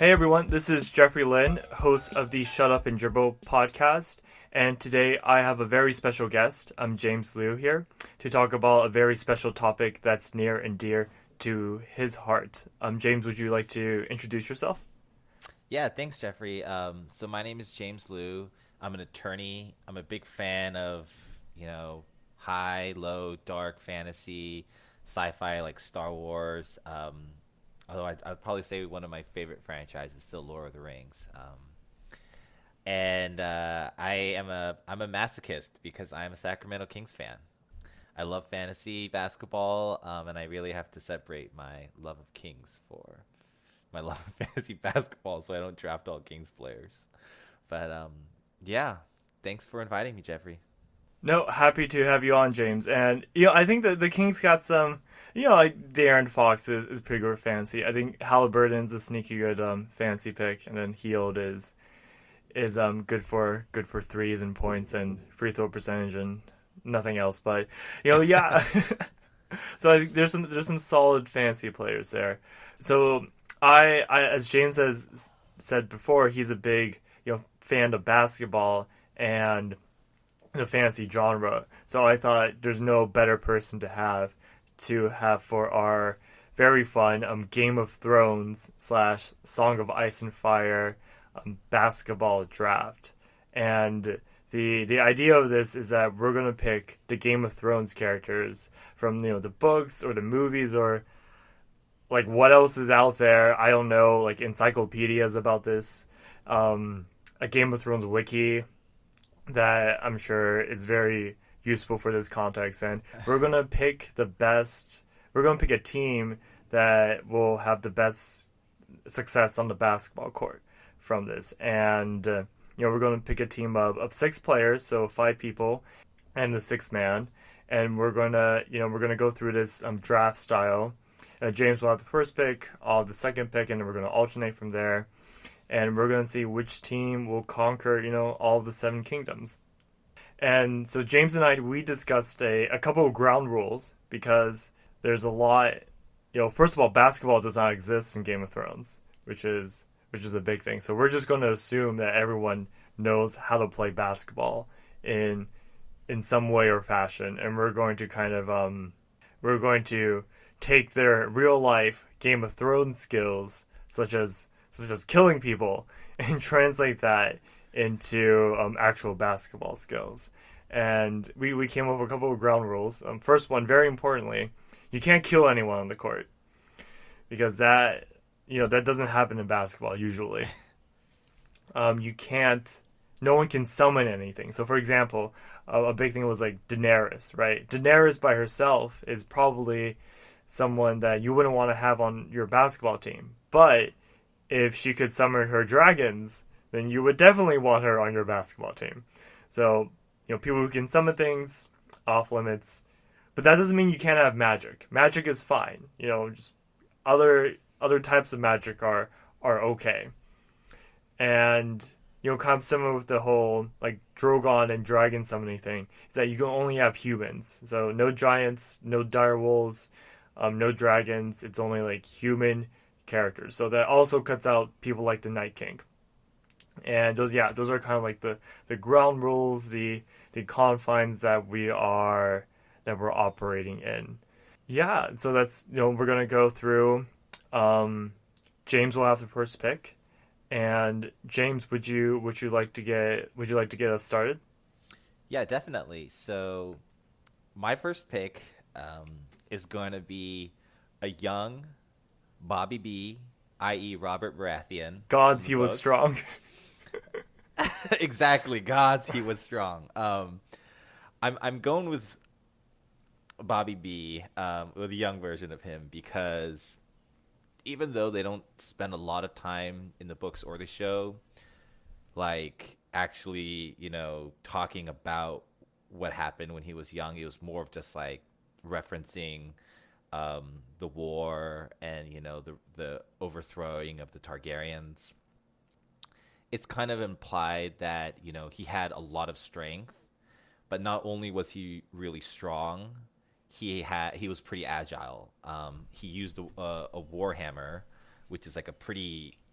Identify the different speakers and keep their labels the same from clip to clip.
Speaker 1: Hey everyone, this is Jeffrey Lin, host of the Shut Up and Dribble podcast, and today I have a very special guest. I'm James Liu here to talk about a very special topic that's near and dear to his heart. James, would you like to introduce yourself?
Speaker 2: Yeah, thanks, Jeffrey. So my name is James Liu. I'm an attorney. I'm a big fan of, you know, high, low, dark fantasy, sci-fi like Star Wars. Although I'd probably say one of my favorite franchises is still Lord of the Rings. And I'm a masochist because I'm a Sacramento Kings fan. I love fantasy basketball, and I really have to separate my love of Kings for my love of fantasy basketball, so I don't draft all Kings players. But yeah, thanks for inviting me, Jeffrey.
Speaker 1: No, happy to have you on, James. And I think that the Kings got some. Like Darren Fox is pretty good for fantasy. I think Halliburton's a sneaky good fantasy pick, and then Heald is good for threes and points and free throw percentage and nothing else. But yeah. So I think there's some solid fantasy players there. So I as James has said before, he's a big fan of basketball and the fantasy genre. So I thought there's no better person to have for our very fun Game of Thrones slash Song of Ice and Fire basketball draft. And the idea of this is that we're gonna pick the Game of Thrones characters from the books or the movies or like what else is out there. I don't know, like encyclopedias about this. A Game of Thrones wiki that I'm sure is very useful for this context. And we're gonna pick the best. We're gonna pick a team that will have the best success on the basketball court from this. And we're gonna pick a team of six players, so five people, and the sixth man. And we're gonna go through this draft style. James will have the first pick, I'll have the second pick, and then we're gonna alternate from there and we're going to see which team will conquer, all of the seven kingdoms. And so James and I, we discussed a couple of ground rules because there's a lot. First of all, basketball does not exist in Game of Thrones, which is a big thing. So we're just going to assume that everyone knows how to play basketball in some way or fashion, and we're going to take their real life Game of Thrones skills, such as killing people, and translate that into actual basketball skills. And we came up with a couple of ground rules. First one, very importantly, you can't kill anyone on the court because that doesn't happen in basketball usually. You can't. No one can summon anything. So, for example, a big thing was like Daenerys, right? Daenerys by herself is probably someone that you wouldn't want to have on your basketball team, but if she could summon her dragons, then you would definitely want her on your basketball team. So, people who can summon things, off limits. But that doesn't mean you can't have magic. Magic is fine. Just other types of magic are okay. And kind of similar with the whole like Drogon and dragon summoning thing, is that you can only have humans. So no giants, no dire wolves, no dragons. It's only like human characters. So that also cuts out people like the Night King. And those are kind of like the ground rules, the confines that we're operating in. Yeah, so that's we're gonna go through. James will have the first pick, and James, would you like to get us started?
Speaker 2: Yeah, definitely. So my first pick is going to be a young Bobby B, i.e. Robert Baratheon from
Speaker 1: Gods,
Speaker 2: the
Speaker 1: he was
Speaker 2: books.
Speaker 1: strong.
Speaker 2: Exactly, gods, he was strong. I'm going with Bobby B, with a young version of him because even though they don't spend a lot of time in the books or the show, like actually, talking about what happened when he was young, it was more of just like referencing the war and the overthrowing of the Targaryens. It's kind of implied that he had a lot of strength, but not only was he really strong, he was pretty agile. He used a warhammer, which is like a pretty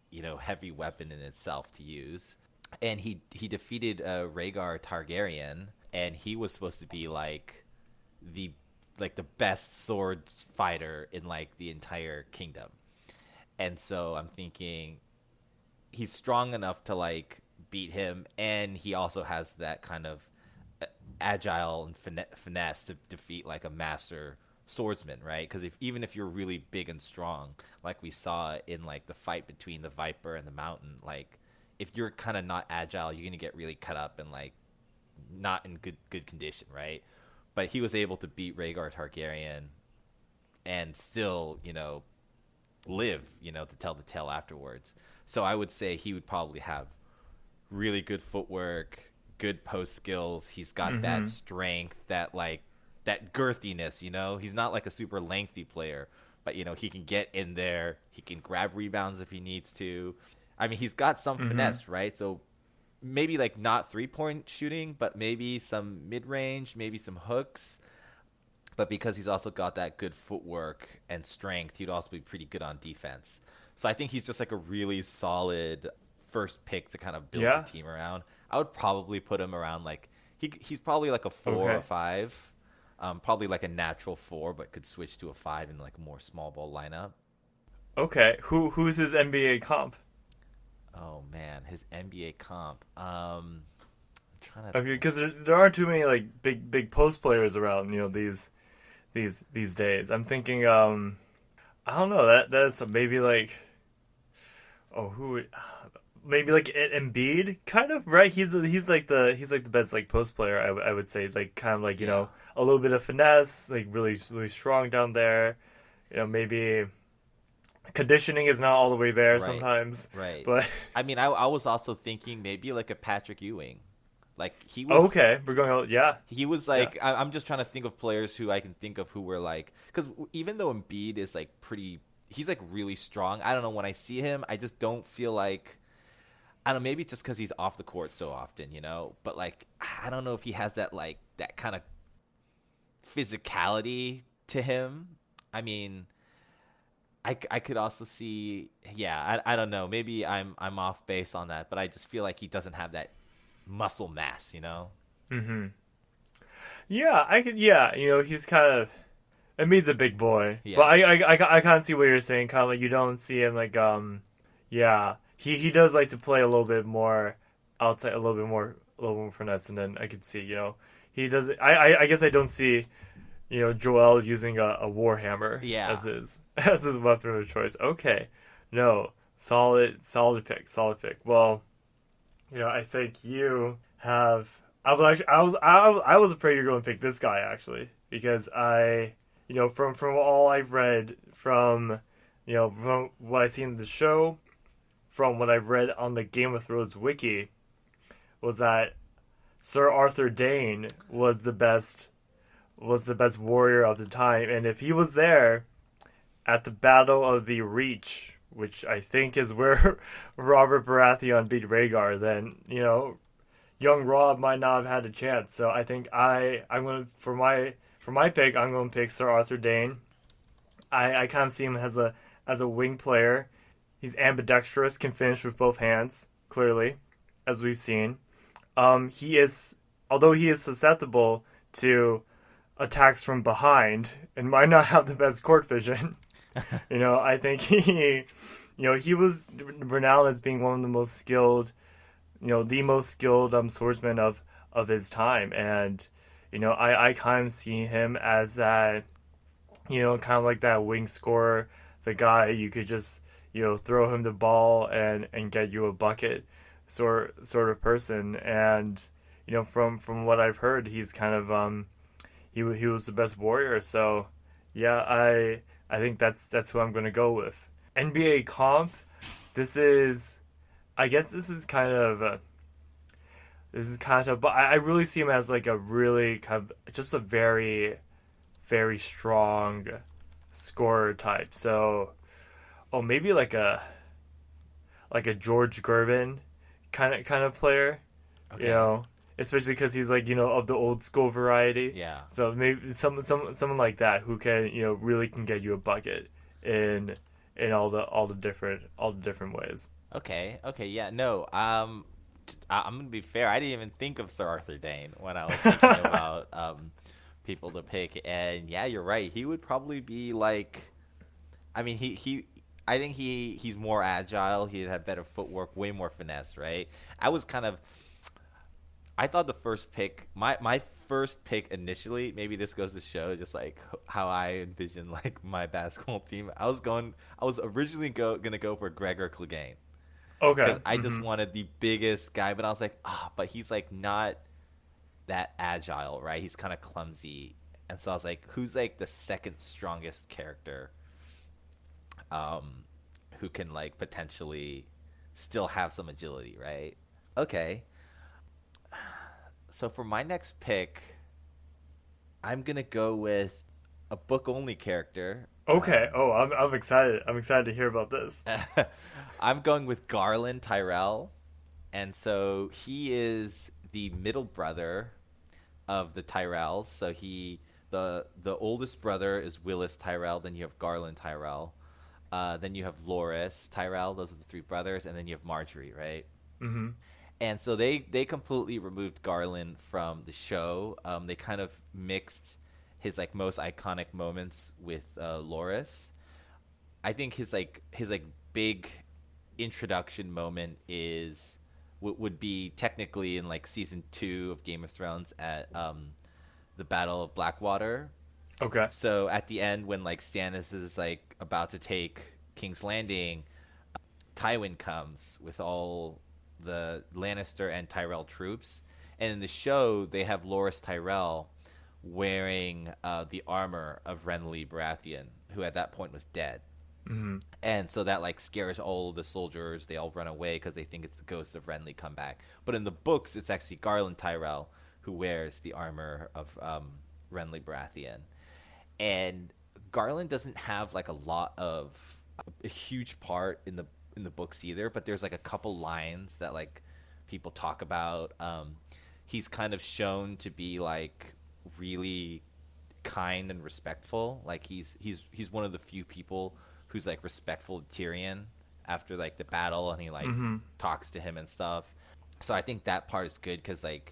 Speaker 2: heavy weapon in itself to use. And he defeated Rhaegar Targaryen, and he was supposed to be the the best sword fighter in like the entire kingdom. And so I'm thinking he's strong enough to like beat him, and he also has that kind of agile and finesse to defeat like a master swordsman, right? Because even if you're really big and strong, like we saw in like the fight between the Viper and the Mountain, like if you're kind of not agile, you're gonna get really cut up and like not in good condition, right? But he was able to beat Rhaegar Targaryen and still, live, to tell the tale afterwards. So I would say he would probably have really good footwork, good post skills. He's got
Speaker 1: Mm-hmm.
Speaker 2: that strength, that girthiness, He's not like a super lengthy player, but he can get in there. He can grab rebounds if he needs to. I mean, he's got some
Speaker 1: Mm-hmm.
Speaker 2: finesse, right? So maybe like not 3-point shooting, but maybe some mid-range, maybe some hooks. But because he's also got that good footwork and strength, he'd also be pretty good on defense. So I think he's just like a really solid first pick to kind of build your
Speaker 1: Yeah.
Speaker 2: team around. I would probably put him around like he's probably like a 4 or 5, probably like a natural 4, but could switch to a 5 in like a more small ball lineup.
Speaker 1: Okay. Who's his NBA comp?
Speaker 2: Oh man, his NBA comp. I'm trying to
Speaker 1: I mean,
Speaker 2: think.
Speaker 1: because there aren't too many like big post players around. These days. I'm thinking. I don't know. That's maybe like. Oh, maybe like Embiid, kind of, right? He's like the best like post player. I would say, like, kind of like,
Speaker 2: Yeah,
Speaker 1: a little bit of finesse, like really strong down there. Maybe conditioning is not all the way there
Speaker 2: right,
Speaker 1: sometimes,
Speaker 2: right.
Speaker 1: but
Speaker 2: I mean, I was also thinking maybe like a Patrick Ewing. Like
Speaker 1: okay, we're going out. Yeah,
Speaker 2: he was
Speaker 1: yeah.
Speaker 2: like I'm just trying to think of players who I can think of who were like because even though Embiid is like pretty, he's like really strong. I don't know when I see him, I just don't feel like I don't know, maybe it's just because he's off the court so often, But like I don't know if he has that kind of physicality to him. I mean, I could also see, yeah, I don't know. Maybe I'm off base on that, but I just feel like he doesn't have that muscle mass.
Speaker 1: hmm Yeah, I could. Yeah, he's kind of. Embiid's a big boy, but
Speaker 2: Yeah.
Speaker 1: I kind of see what you're saying. Kind of like you don't see him like yeah, he does like to play a little bit more outside, a little more finesse, and then I could see, he does. I guess I don't see, Joel using a warhammer
Speaker 2: Yeah.
Speaker 1: as his as his weapon of choice. Okay, no, solid pick, solid pick. Well, I think you have. I was afraid you're going to pick this guy actually because from all I've read from what I've seen in the show, from what I've read on the Game of Thrones wiki, was that Sir Arthur Dayne was the best warrior of the time, and if he was there at the Battle of the Reach, which I think is where Robert Baratheon beat Rhaegar, then young Rob might not have had a chance. So I think I'm gonna for my pick, I'm gonna pick Sir Arthur Dayne. I kind of see him as a wing player. He's ambidextrous, can finish with both hands, clearly, as we've seen. He is, although he is susceptible to attacks from behind and might not have the best court vision. I think he was renowned as being one of the most skilled, swordsman of his time, and I kind of see him as that, kind of like that wing scorer, the guy you could just throw him the ball and get you a bucket sort of person, and from what I've heard, he's kind of he was the best warrior. So yeah, I think that's who I'm gonna go with. NBA comp. This is, I guess but I really see him as like a really kind of just a very very strong scorer type. So, oh, maybe like a George Gervin kind of player, you
Speaker 2: Okay.
Speaker 1: know, especially because he's like of the old school variety.
Speaker 2: Yeah.
Speaker 1: So maybe someone like that who can really can get you a bucket in all the different ways.
Speaker 2: Okay, okay, yeah, no. I'm gonna be fair. I didn't even think of Sir Arthur Dane when I was thinking about people to pick, and yeah, you're right. He would probably be like, I mean, I think he's more agile. He'd have better footwork, way more finesse, right? I was kind of, I thought the first pick, my first pick initially, maybe this goes to show just like how I envision like my basketball team. I was originally gonna go for Gregor Clegane
Speaker 1: Okay.
Speaker 2: because I just wanted the biggest guy, but I was like, but he's like not that agile, right? He's kind of clumsy, and so I was like, who's like the second strongest character, um, who can like potentially still have some agility, right? Okay, so for my next pick, I'm gonna go with a book only character.
Speaker 1: Okay. Oh, I'm excited. I'm excited to hear about this.
Speaker 2: I'm going with Garland Tyrell, and so he is the middle brother of the Tyrells. So the oldest brother is Willis Tyrell. Then you have Garland Tyrell. Then you have Loris Tyrell. Those are the three brothers, and then you have Marjorie, right?
Speaker 1: Hmm.
Speaker 2: And so they completely removed Garland from the show. They kind of mixed his like most iconic moments with Loris. I think his like big introduction moment is would be technically in like season 2 of Game of Thrones at the Battle of Blackwater.
Speaker 1: Okay.
Speaker 2: So at the end when like Stannis is like about to take King's Landing, Tywin comes with all the Lannister and Tyrell troops, and in the show they have Loras Tyrell wearing the armor of Renly Baratheon, who at that point was dead.
Speaker 1: Hmm.
Speaker 2: And so that like scares all the soldiers. They all run away because they think it's the ghost of Renly come back. But in the books, it's actually Garland Tyrell who wears the armor of Renly Baratheon. And Garland doesn't have like a lot of a huge part in the books either. But there's like a couple lines that like people talk about. He's kind of shown to be like really kind and respectful. Like he's one of the few people who's like respectful to Tyrion after like the battle, and he like
Speaker 1: Hmm.
Speaker 2: talks to him and stuff. So I think that part is good because like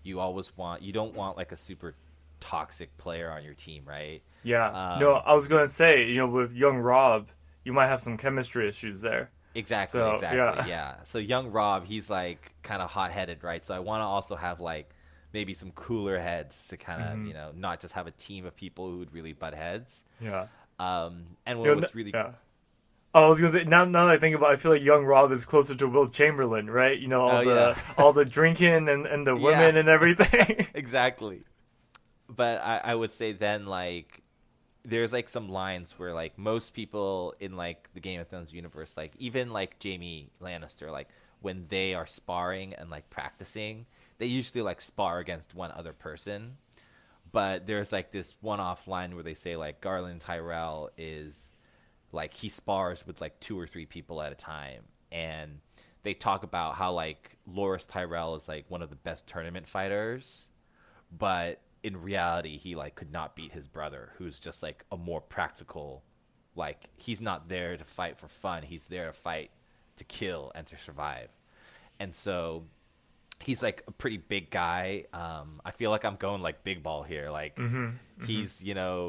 Speaker 2: you don't want like a super toxic player on your team, right?
Speaker 1: Yeah. No,
Speaker 2: Um,
Speaker 1: I was gonna say, with young Rob, you might have some chemistry issues there.
Speaker 2: exactly,
Speaker 1: So
Speaker 2: exactly,
Speaker 1: yeah.
Speaker 2: yeah. So young Rob, he's like kind of hot-headed, right? So I want to also have like maybe some cooler heads to kind of
Speaker 1: Hmm.
Speaker 2: not just have a team of people who would really butt heads.
Speaker 1: Yeah.
Speaker 2: And
Speaker 1: You know,
Speaker 2: what's really
Speaker 1: yeah. Oh, I was gonna say now that I think about it, I feel like young Rob is closer to Will Chamberlain, right?
Speaker 2: oh yeah.
Speaker 1: All the drinking and the
Speaker 2: Yeah,
Speaker 1: women and everything.
Speaker 2: exactly. But I would say then like there's like some lines where like most people in like the Game of Thrones universe, like even like Jaime Lannister, like when they are sparring and like practicing, they usually like spar against one other person. But there's like this one-off line where they say like Garland Tyrell is like he spars with like two or three people at a time, and they talk about how like Loras Tyrell is like one of the best tournament fighters, but in reality he like could not beat his brother who's just like a more practical, like he's not there to fight for fun, he's there to fight to kill and to survive. And so he's like a pretty big guy. I feel like I'm going like big ball here, like
Speaker 1: Hmm. Hmm.
Speaker 2: he's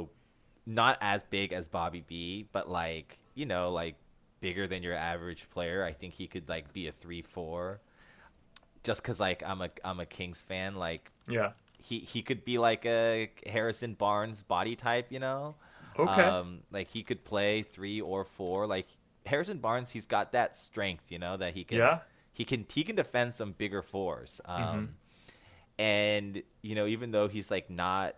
Speaker 2: not as big as Bobby B, but like like bigger than your average player. I think he could like be a 3-4 just cuz like I'm a Kings fan. Like
Speaker 1: Yeah.
Speaker 2: he could be like a Harrison Barnes body type,
Speaker 1: Okay.
Speaker 2: like he could play 3 or 4. Like Harrison Barnes, he's got that strength, that
Speaker 1: Yeah.
Speaker 2: he can defend some bigger fours.
Speaker 1: Hmm.
Speaker 2: And even though he's like not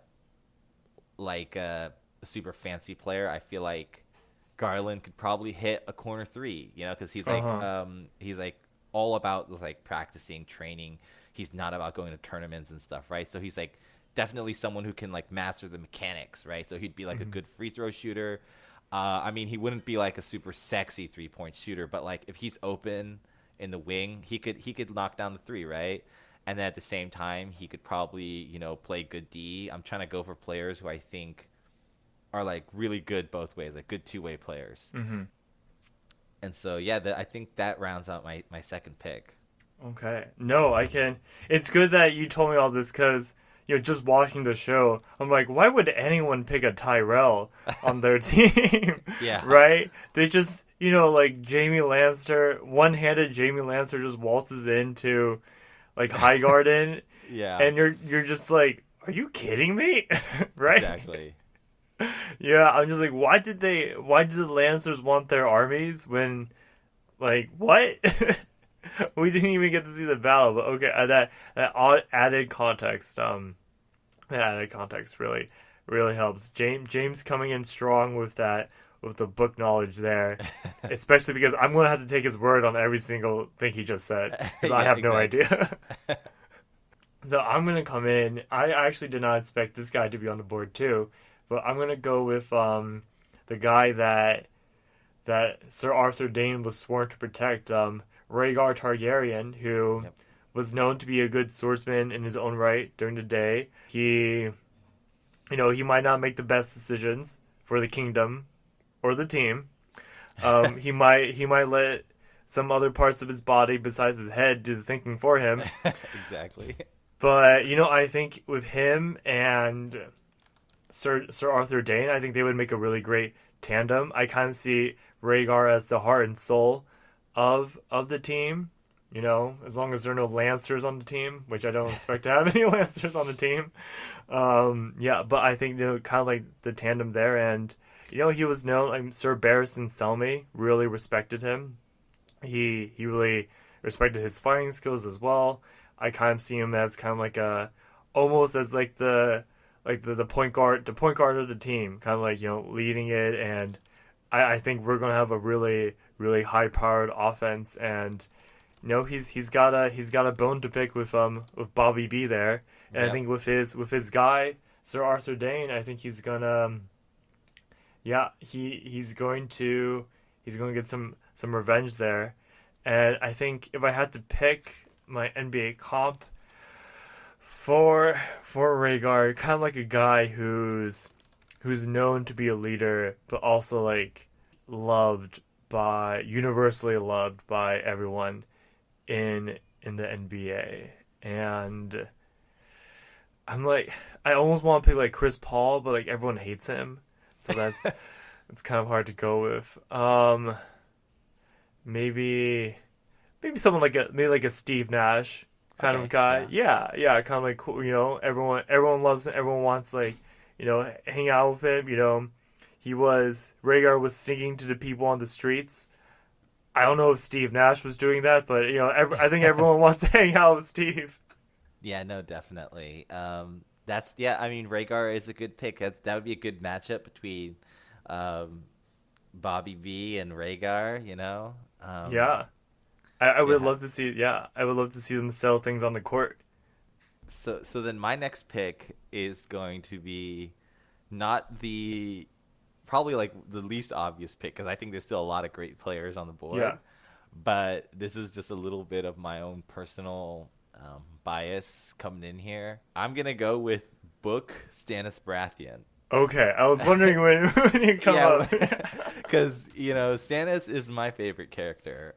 Speaker 2: like a super fancy player, I feel like Garland could probably hit a corner three, because
Speaker 1: Uh-huh.
Speaker 2: he's like all about like practicing, training. He's not about going to tournaments and stuff, right? So he's like definitely someone who can like master the mechanics, right? So he'd be like a
Speaker 1: Hmm.
Speaker 2: good free throw shooter. I mean, he wouldn't be like a super sexy 3-point shooter, but like if he's open in the wing, he could knock down the three, right? And then at the same time, he could probably, play good D. I'm trying to go for players who I think are like really good both ways, like good two-way players.
Speaker 1: Hmm.
Speaker 2: And so I think that rounds out my second pick.
Speaker 1: Okay. No, I can. It's good that you told me all this because, just watching the show, I'm like, why would anyone pick a Tyrell on their team?
Speaker 2: Yeah.
Speaker 1: Right? They just, like Jamie Lannister, one-handed Jamie Lannister just waltzes into like Highgarden,
Speaker 2: Yeah.
Speaker 1: and you're just like, are you kidding me? Right?
Speaker 2: Exactly.
Speaker 1: Yeah, I'm just like, why did the Lancers want their armies when, like, what? We didn't even get to see the battle, but okay, added context, that added context really helps. James coming in strong with the book knowledge there, especially because I'm gonna have to take his word on every single thing he just said because I
Speaker 2: Yeah,
Speaker 1: have no
Speaker 2: exactly.
Speaker 1: idea. So I'm gonna come in. I actually did not expect this guy to be on the board too, but I'm gonna go with the guy that Sir Arthur Dayne was sworn to protect, Rhaegar Targaryen, who
Speaker 2: Yep.
Speaker 1: was known to be a good swordsman in his own right during the day. He might not make the best decisions for the kingdom or the team. He might let some other parts of his body besides his head do the thinking for him.
Speaker 2: Exactly.
Speaker 1: But I think with him and Sir Arthur Dayne, I think they would make a really great tandem. I kind of see Rhaegar as the heart and soul of the team. As long as there are no Lancers on the team, which I don't expect to have any Lancers on the team. Yeah, but I think kind of like the tandem there, and he was known. Like Sir Barristan Selmy really respected him. He really respected his fighting skills as well. I kind of see him as kind of like almost as like the point guard of the team, kind of like leading it, and I think we're gonna have a really really high powered offense, and he's got a bone to pick with Bobby B there, and I
Speaker 2: Yep.
Speaker 1: think with his guy Sir Arthur Dayne, I think he's gonna yeah he's going to get some revenge there, and I think if I had to pick my NBA comp for Rhaegar, kind of like a guy who's known to be a leader, but also like universally loved by everyone in the NBA. And I'm like, I almost want to pick like Chris Paul, but like everyone hates him, so that's it's kind of hard to go with. Maybe someone like a Steve Nash kind of
Speaker 2: Okay.
Speaker 1: guy.
Speaker 2: Yeah.
Speaker 1: Yeah, yeah, kind of like cool. Everyone loves him. Everyone wants like hang out with him. Rhaegar was singing to the people on the streets. I don't know if Steve Nash was doing that, but I think everyone wants to hang out with Steve.
Speaker 2: Yeah, no, definitely. That's yeah. I mean, Rhaegar is a good pick. That would be a good matchup between um, Bobby V and Rhaegar.
Speaker 1: Yeah, I would
Speaker 2: Yeah.
Speaker 1: love to see. Yeah, I would love to see them sell things on the court.
Speaker 2: So then my next pick is going to be not the probably like the least obvious pick because I think there's still a lot of great players on the
Speaker 1: Yeah.
Speaker 2: board, but this is just a little bit of my own personal bias coming in here. I'm gonna go with Book Stannis Baratheon.
Speaker 1: Okay, I was wondering when when you come
Speaker 2: Yeah,
Speaker 1: up.
Speaker 2: because Stannis is my favorite character,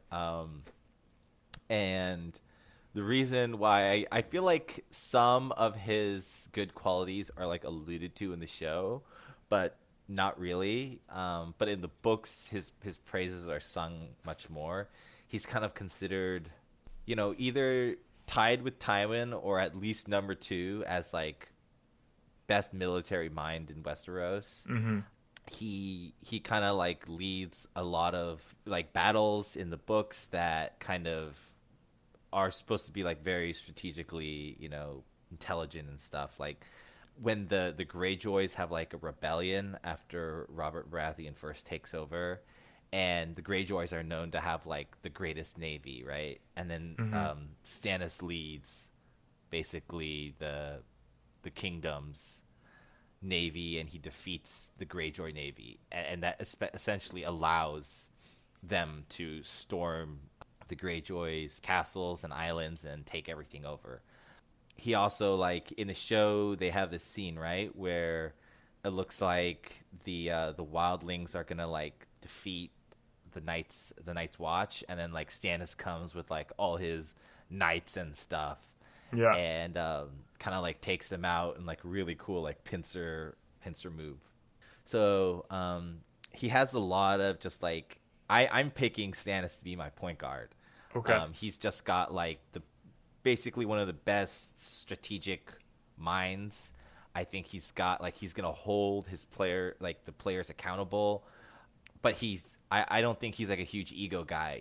Speaker 2: and the reason why I feel like some of his good qualities are like alluded to in the show, but not really. But in the books, his praises are sung much more. He's kind of considered, either tied with Tywin or at least number two as like best military mind in Westeros.
Speaker 1: Hmm.
Speaker 2: He kind of like leads a lot of like battles in the books that kind of are supposed to be like very strategically, intelligent and stuff. Like when the Greyjoys have like a rebellion after Robert Baratheon first takes over, and the Greyjoys are known to have like the greatest navy, right? And then
Speaker 1: Hmm.
Speaker 2: Stannis leads basically the kingdom's navy, and he defeats the Greyjoy navy, and that essentially allows them to storm the Greyjoys' castles and islands and take everything over. He also like in the show they have this scene right where it looks like the wildlings are gonna like defeat the Night's Watch, and then like Stannis comes with like all his knights and stuff,
Speaker 1: Yeah.
Speaker 2: and kind of like takes them out and like really cool like pincer move. So he has a lot of just like I'm picking Stannis to be my point guard.
Speaker 1: Okay.
Speaker 2: He's just got like the basically one of the best strategic minds. I think he's gonna hold his the players accountable, but I don't think he's like a huge ego guy.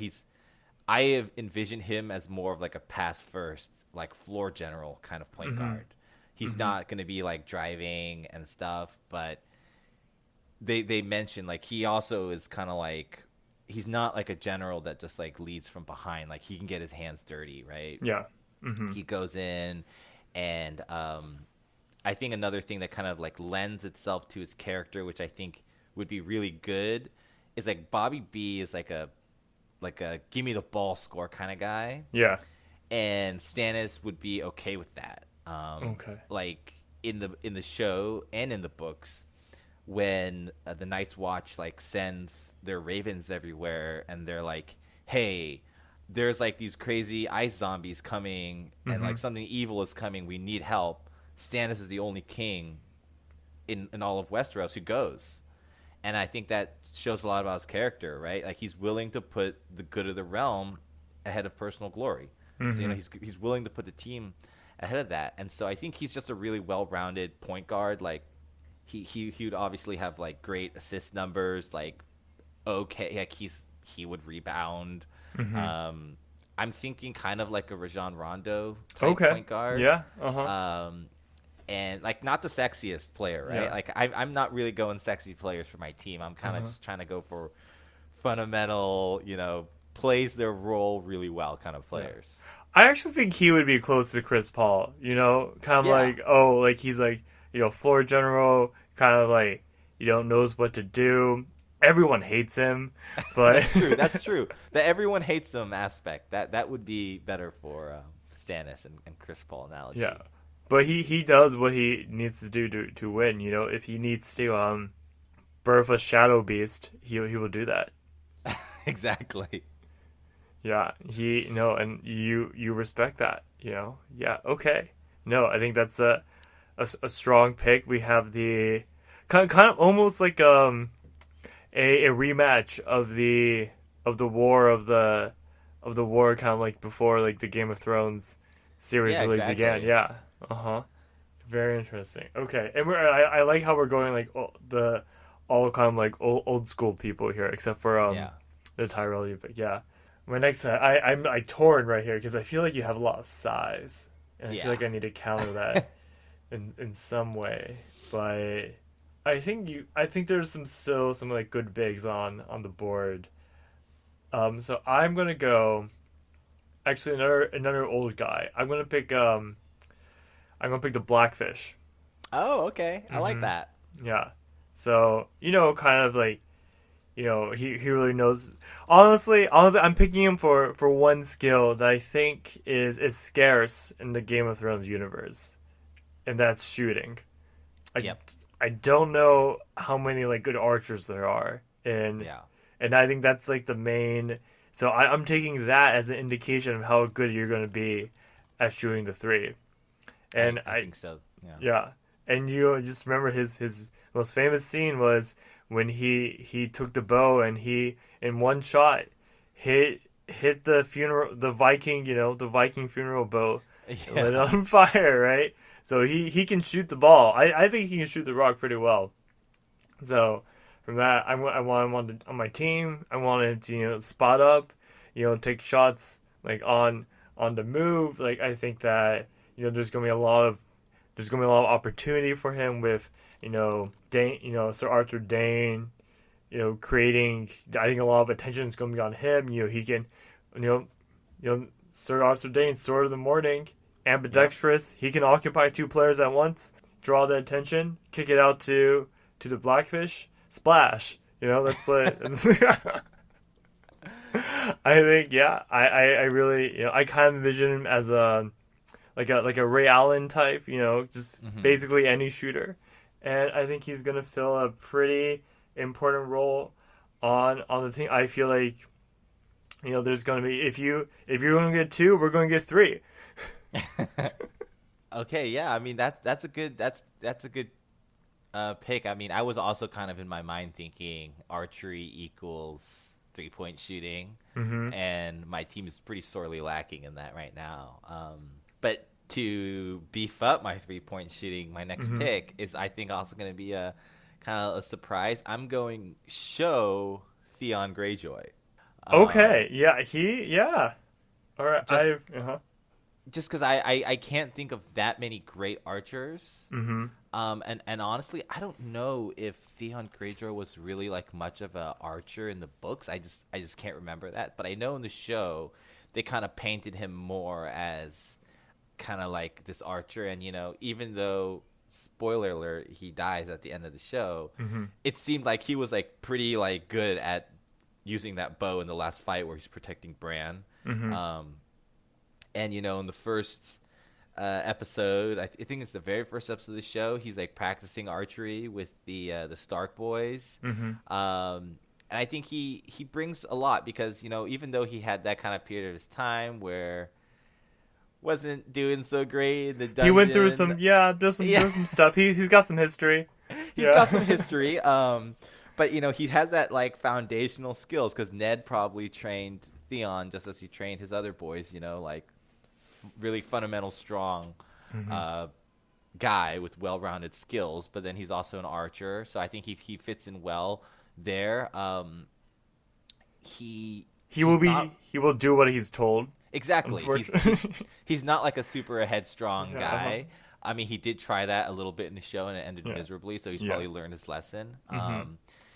Speaker 2: I have envisioned him as more of like a pass first, like floor general kind of point
Speaker 1: Mm-hmm.
Speaker 2: guard. He's
Speaker 1: Mm-hmm.
Speaker 2: not gonna be like driving and stuff, but they mentioned like he also is kind of like he's not like a general that just like leads from behind. Like he can get his hands dirty, right?
Speaker 1: Yeah. Mm-hmm.
Speaker 2: He goes in, and I think another thing that kind of like lends itself to his character, which I think would be really good, is like Bobby B is like a give me the ball score kind of guy,
Speaker 1: Yeah.
Speaker 2: and Stannis would be okay with that.
Speaker 1: Okay.
Speaker 2: Like in the show and in the books, when the Night's Watch like sends their ravens everywhere, and they're like, "Hey, there's like these crazy ice zombies coming, and
Speaker 1: Mm-hmm.
Speaker 2: like something evil is coming. We need help." Stannis is the only king in all of Westeros who goes, and I think that shows a lot about his character, right? Like he's willing to put the good of the realm ahead of personal glory. So
Speaker 1: Mm-hmm.
Speaker 2: he's willing to put the team ahead of that, and so I think he's just a really well-rounded point guard. Like he would obviously have like great assist numbers, like okay, like he would rebound.
Speaker 1: Mm-hmm.
Speaker 2: Um, I'm thinking kind of like a Rajon Rondo type
Speaker 1: Okay.
Speaker 2: point guard.
Speaker 1: Yeah. Uh-huh.
Speaker 2: Um, and like not the sexiest player, right?
Speaker 1: Yeah.
Speaker 2: Like I'm not really going sexy players for my team. I'm kind of
Speaker 1: Uh-huh.
Speaker 2: just trying to go for fundamental, plays their role really well kind of
Speaker 1: Yeah.
Speaker 2: players.
Speaker 1: I actually think he would be close to Chris Paul. Kind of
Speaker 2: Yeah,
Speaker 1: like, oh, like he's like, floor general, kind of like, knows what to do. Everyone hates him, but
Speaker 2: that's true. That's true. The everyone hates him aspect that would be better for Stannis and Chris Paul
Speaker 1: yeah,
Speaker 2: analogy.
Speaker 1: but he does what he needs to do to win. If he needs to birth a shadow beast, he will do that.
Speaker 2: Exactly.
Speaker 1: Yeah, and you respect that. Yeah, okay. No, I think that's a strong pick. We have the kind of almost like a rematch of the war of the war, kind of like before like the Game of Thrones series
Speaker 2: Yeah,
Speaker 1: really began.
Speaker 2: exactly.
Speaker 1: Yeah. Uh-huh. Very interesting. Okay. And I like how we're going like all kind of like old school people here, except for
Speaker 2: Yeah.
Speaker 1: the Tyrell you pick. Yeah. My next I torn right here because I feel like you have a lot of size, and I feel
Speaker 2: Yeah.
Speaker 1: like I need to counter that in some way. But I think there's some like good bigs on the board. So I'm gonna go actually another old guy. I'm gonna pick the Blackfish.
Speaker 2: Oh, okay. I like
Speaker 1: Mm-hmm.
Speaker 2: that.
Speaker 1: Yeah. So kind of like he really knows. Honestly, I'm picking him for one skill that I think is scarce in the Game of Thrones universe, and that's shooting. I
Speaker 2: Yep.
Speaker 1: I don't know how many like good archers there are, and
Speaker 2: Yeah.
Speaker 1: and I think that's like the main. So I'm taking that as an indication of how good you're going to be at shooting the three.
Speaker 2: I
Speaker 1: And
Speaker 2: I think so. Yeah.
Speaker 1: yeah, and you just remember his most famous scene was when he took the bow and he in one shot hit the Viking funeral bow, and lit it
Speaker 2: Yeah.
Speaker 1: on fire, right? So he can shoot the ball. I think he can shoot the rock pretty well. So from that, I want him on my team. I want him to spot up, take shots like on the move. Like I think that there's gonna be a lot of opportunity for him with Dane, Sir Arthur Dane, creating. I think a lot of attention is gonna be on him. He can, you know, Sir Arthur Dane, Sword of the Morning,
Speaker 2: Yep.
Speaker 1: ambidextrous. He can occupy two players at once, draw the attention, kick it out to the Blackfish, splash. That's what. I think, yeah. I really, I kind of envision him as a Ray Allen type, just
Speaker 2: Hmm.
Speaker 1: basically any shooter, and I think he's gonna fill a pretty important role on the team. I feel like there's going to be if you're going to get two, we're going to get three.
Speaker 2: Okay, yeah. I mean that's a good pick. I mean, I was also kind of in my mind thinking archery equals 3-point shooting,
Speaker 1: Mm-hmm.
Speaker 2: and my team is pretty sorely lacking in that right now. But to beef up my 3-point shooting, my next
Speaker 1: Mm-hmm.
Speaker 2: pick is I think also going to be a kind of a surprise. I'm going show Theon Greyjoy. Um,
Speaker 1: Okay. Yeah. Yeah. All right.
Speaker 2: just
Speaker 1: Uh-huh.
Speaker 2: just because I can't think of that many great archers.
Speaker 1: Mm-hmm.
Speaker 2: And honestly, I don't know if Theon Greyjoy was really like much of a archer in the books. I just can't remember that. But I know in the show, they kind of painted him more as kind of like this archer. And even though spoiler alert, he dies at the end of the show,
Speaker 1: Mm-hmm.
Speaker 2: it seemed like he was like pretty like good at using that bow in the last fight where he's protecting Bran.
Speaker 1: Mm-hmm.
Speaker 2: Um, and in the first episode, I think it's the very first episode of the show, he's like practicing archery with the Stark boys.
Speaker 1: Mm-hmm.
Speaker 2: And I think he brings a lot because even though he had that kind of period of his time where wasn't doing so great in the
Speaker 1: He went through
Speaker 2: dungeon,
Speaker 1: there's
Speaker 2: yeah,
Speaker 1: some stuff. He's got some history.
Speaker 2: he's got some
Speaker 1: Yeah.
Speaker 2: history. But he has that like foundational skills because Ned probably trained Theon just as he trained his other boys. Like really fundamental, strong
Speaker 1: Mm-hmm.
Speaker 2: uh, guy with well-rounded skills. But then he's also an archer, so I think he fits in well there. He he's not
Speaker 1: He will do what he's told.
Speaker 2: exactly
Speaker 1: Unfortunately.
Speaker 2: he's not like a super headstrong
Speaker 1: Yeah. Uh-huh.
Speaker 2: guy. I mean, he did try that a little bit in the show, and it ended
Speaker 1: Yeah.
Speaker 2: miserably. So he's
Speaker 1: Yeah.
Speaker 2: probably learned his lesson.
Speaker 1: Mm-hmm.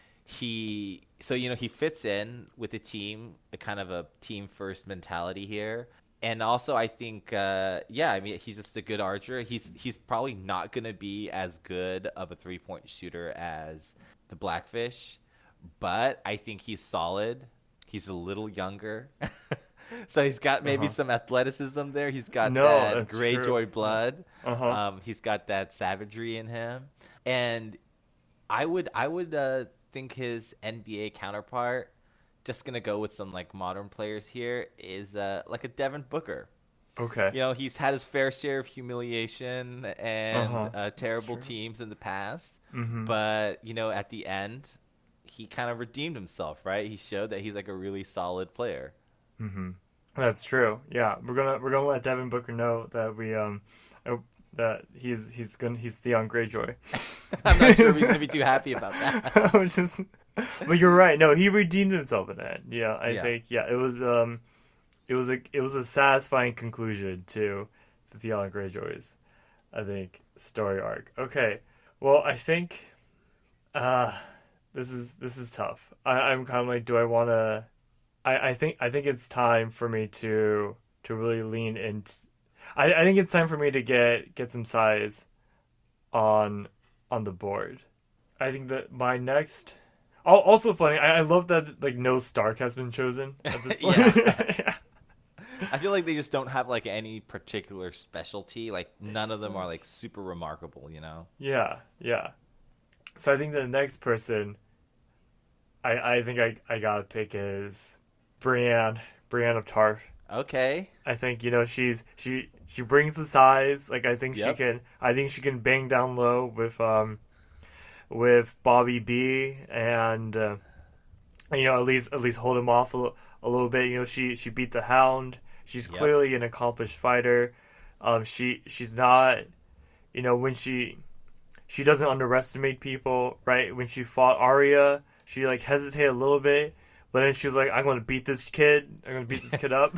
Speaker 2: He fits in with the team, a kind of a team first mentality here. And also I think yeah, I mean he's just a good archer. He's probably not going to be as good of a 3-point shooter as the Blackfish, but I think he's solid. He's a little younger. So he's got maybe
Speaker 1: Uh-huh.
Speaker 2: some athleticism there. He's got
Speaker 1: No,
Speaker 2: that
Speaker 1: that's true.
Speaker 2: Greyjoy blood.
Speaker 1: Uh-huh.
Speaker 2: He's got that savagery in him. And I would think his NBA counterpart, just gonna go with some like modern players here, is like a Devin Booker.
Speaker 1: Okay.
Speaker 2: He's had his fair share of humiliation and
Speaker 1: Uh-huh. That's
Speaker 2: terrible
Speaker 1: true.
Speaker 2: teams in the past,
Speaker 1: Mm-hmm.
Speaker 2: but at the end, he kind of redeemed himself, right? He showed that he's like a really solid player.
Speaker 1: Mm-hmm. That's true. Yeah, we're gonna let Devin Booker know that we uh, that he's Theon Greyjoy.
Speaker 2: I'm not sure if he's gonna be too happy about that.
Speaker 1: Which is, but you're right. No, he redeemed himself in that. Yeah, I
Speaker 2: Yeah.
Speaker 1: think it was a satisfying conclusion to the Theon Greyjoy's, I think, story arc. Okay, well I think uh this is tough. I'm kind of like, do I want to? I think it's time for me to really lean into. I think it's time for me to get some size on on the board. I think that my next. Also funny. I love that like no Stark has been chosen at this point.
Speaker 2: Yeah.
Speaker 1: Yeah.
Speaker 2: I feel like they just don't have like any particular specialty. Like none of them are like super remarkable.
Speaker 1: Yeah, yeah. So I think the next person I think I gotta pick is Brienne of Tarth.
Speaker 2: Okay.
Speaker 1: I think she brings the size. Like
Speaker 2: Yep.
Speaker 1: I think she can bang down low with Bobby B and at least hold him off a little bit. She beat the Hound. She's
Speaker 2: Yep.
Speaker 1: clearly an accomplished fighter. She's not when she doesn't underestimate people, right? When she fought Arya, she like hesitated a little bit, but then she was like, "I'm going to beat this kid. I'm going to beat this kid up."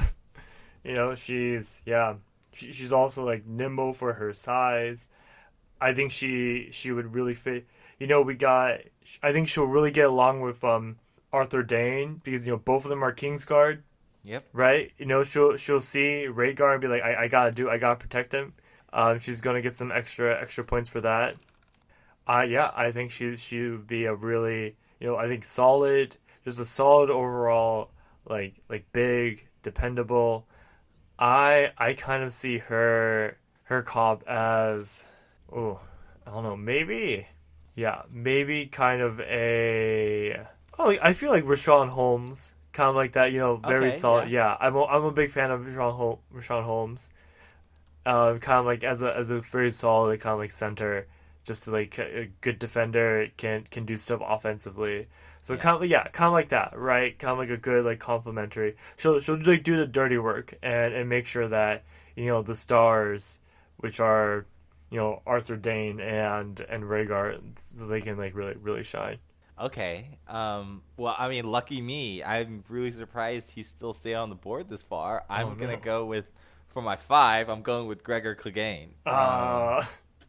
Speaker 1: She's also like nimble for her size. I think she would really fit. We got. I think she'll really get along with Arthur Dane because both of them are Kingsguard,
Speaker 2: Yep.
Speaker 1: right? She'll see Rhaegar and be like, I gotta protect him. She's gonna get some extra points for that. Yeah, I think she would be a really I think solid, just a solid overall like big, dependable. I kind of see her comp as I don't know, maybe kind of a I feel like Rashawn Holmes, kind of like that, very
Speaker 2: Okay,
Speaker 1: solid.
Speaker 2: yeah.
Speaker 1: Yeah, I'm a big fan of Rashawn Holmes. Kind of like as a very solid kind of like center, just to, like a good defender, can do stuff offensively. So
Speaker 2: Yeah.
Speaker 1: kind of like that, right? Kind of like a good like complementary. She'll like do the dirty work and make sure that the stars, which are Arthur Dane and Rhaegar, so they can like really shine.
Speaker 2: Okay. Well, I mean, lucky me. I'm really surprised he still stayed on the board this far.
Speaker 1: Oh
Speaker 2: I'm gonna
Speaker 1: no.
Speaker 2: go with for my five. I'm going with Gregor Clegane.
Speaker 1: Uh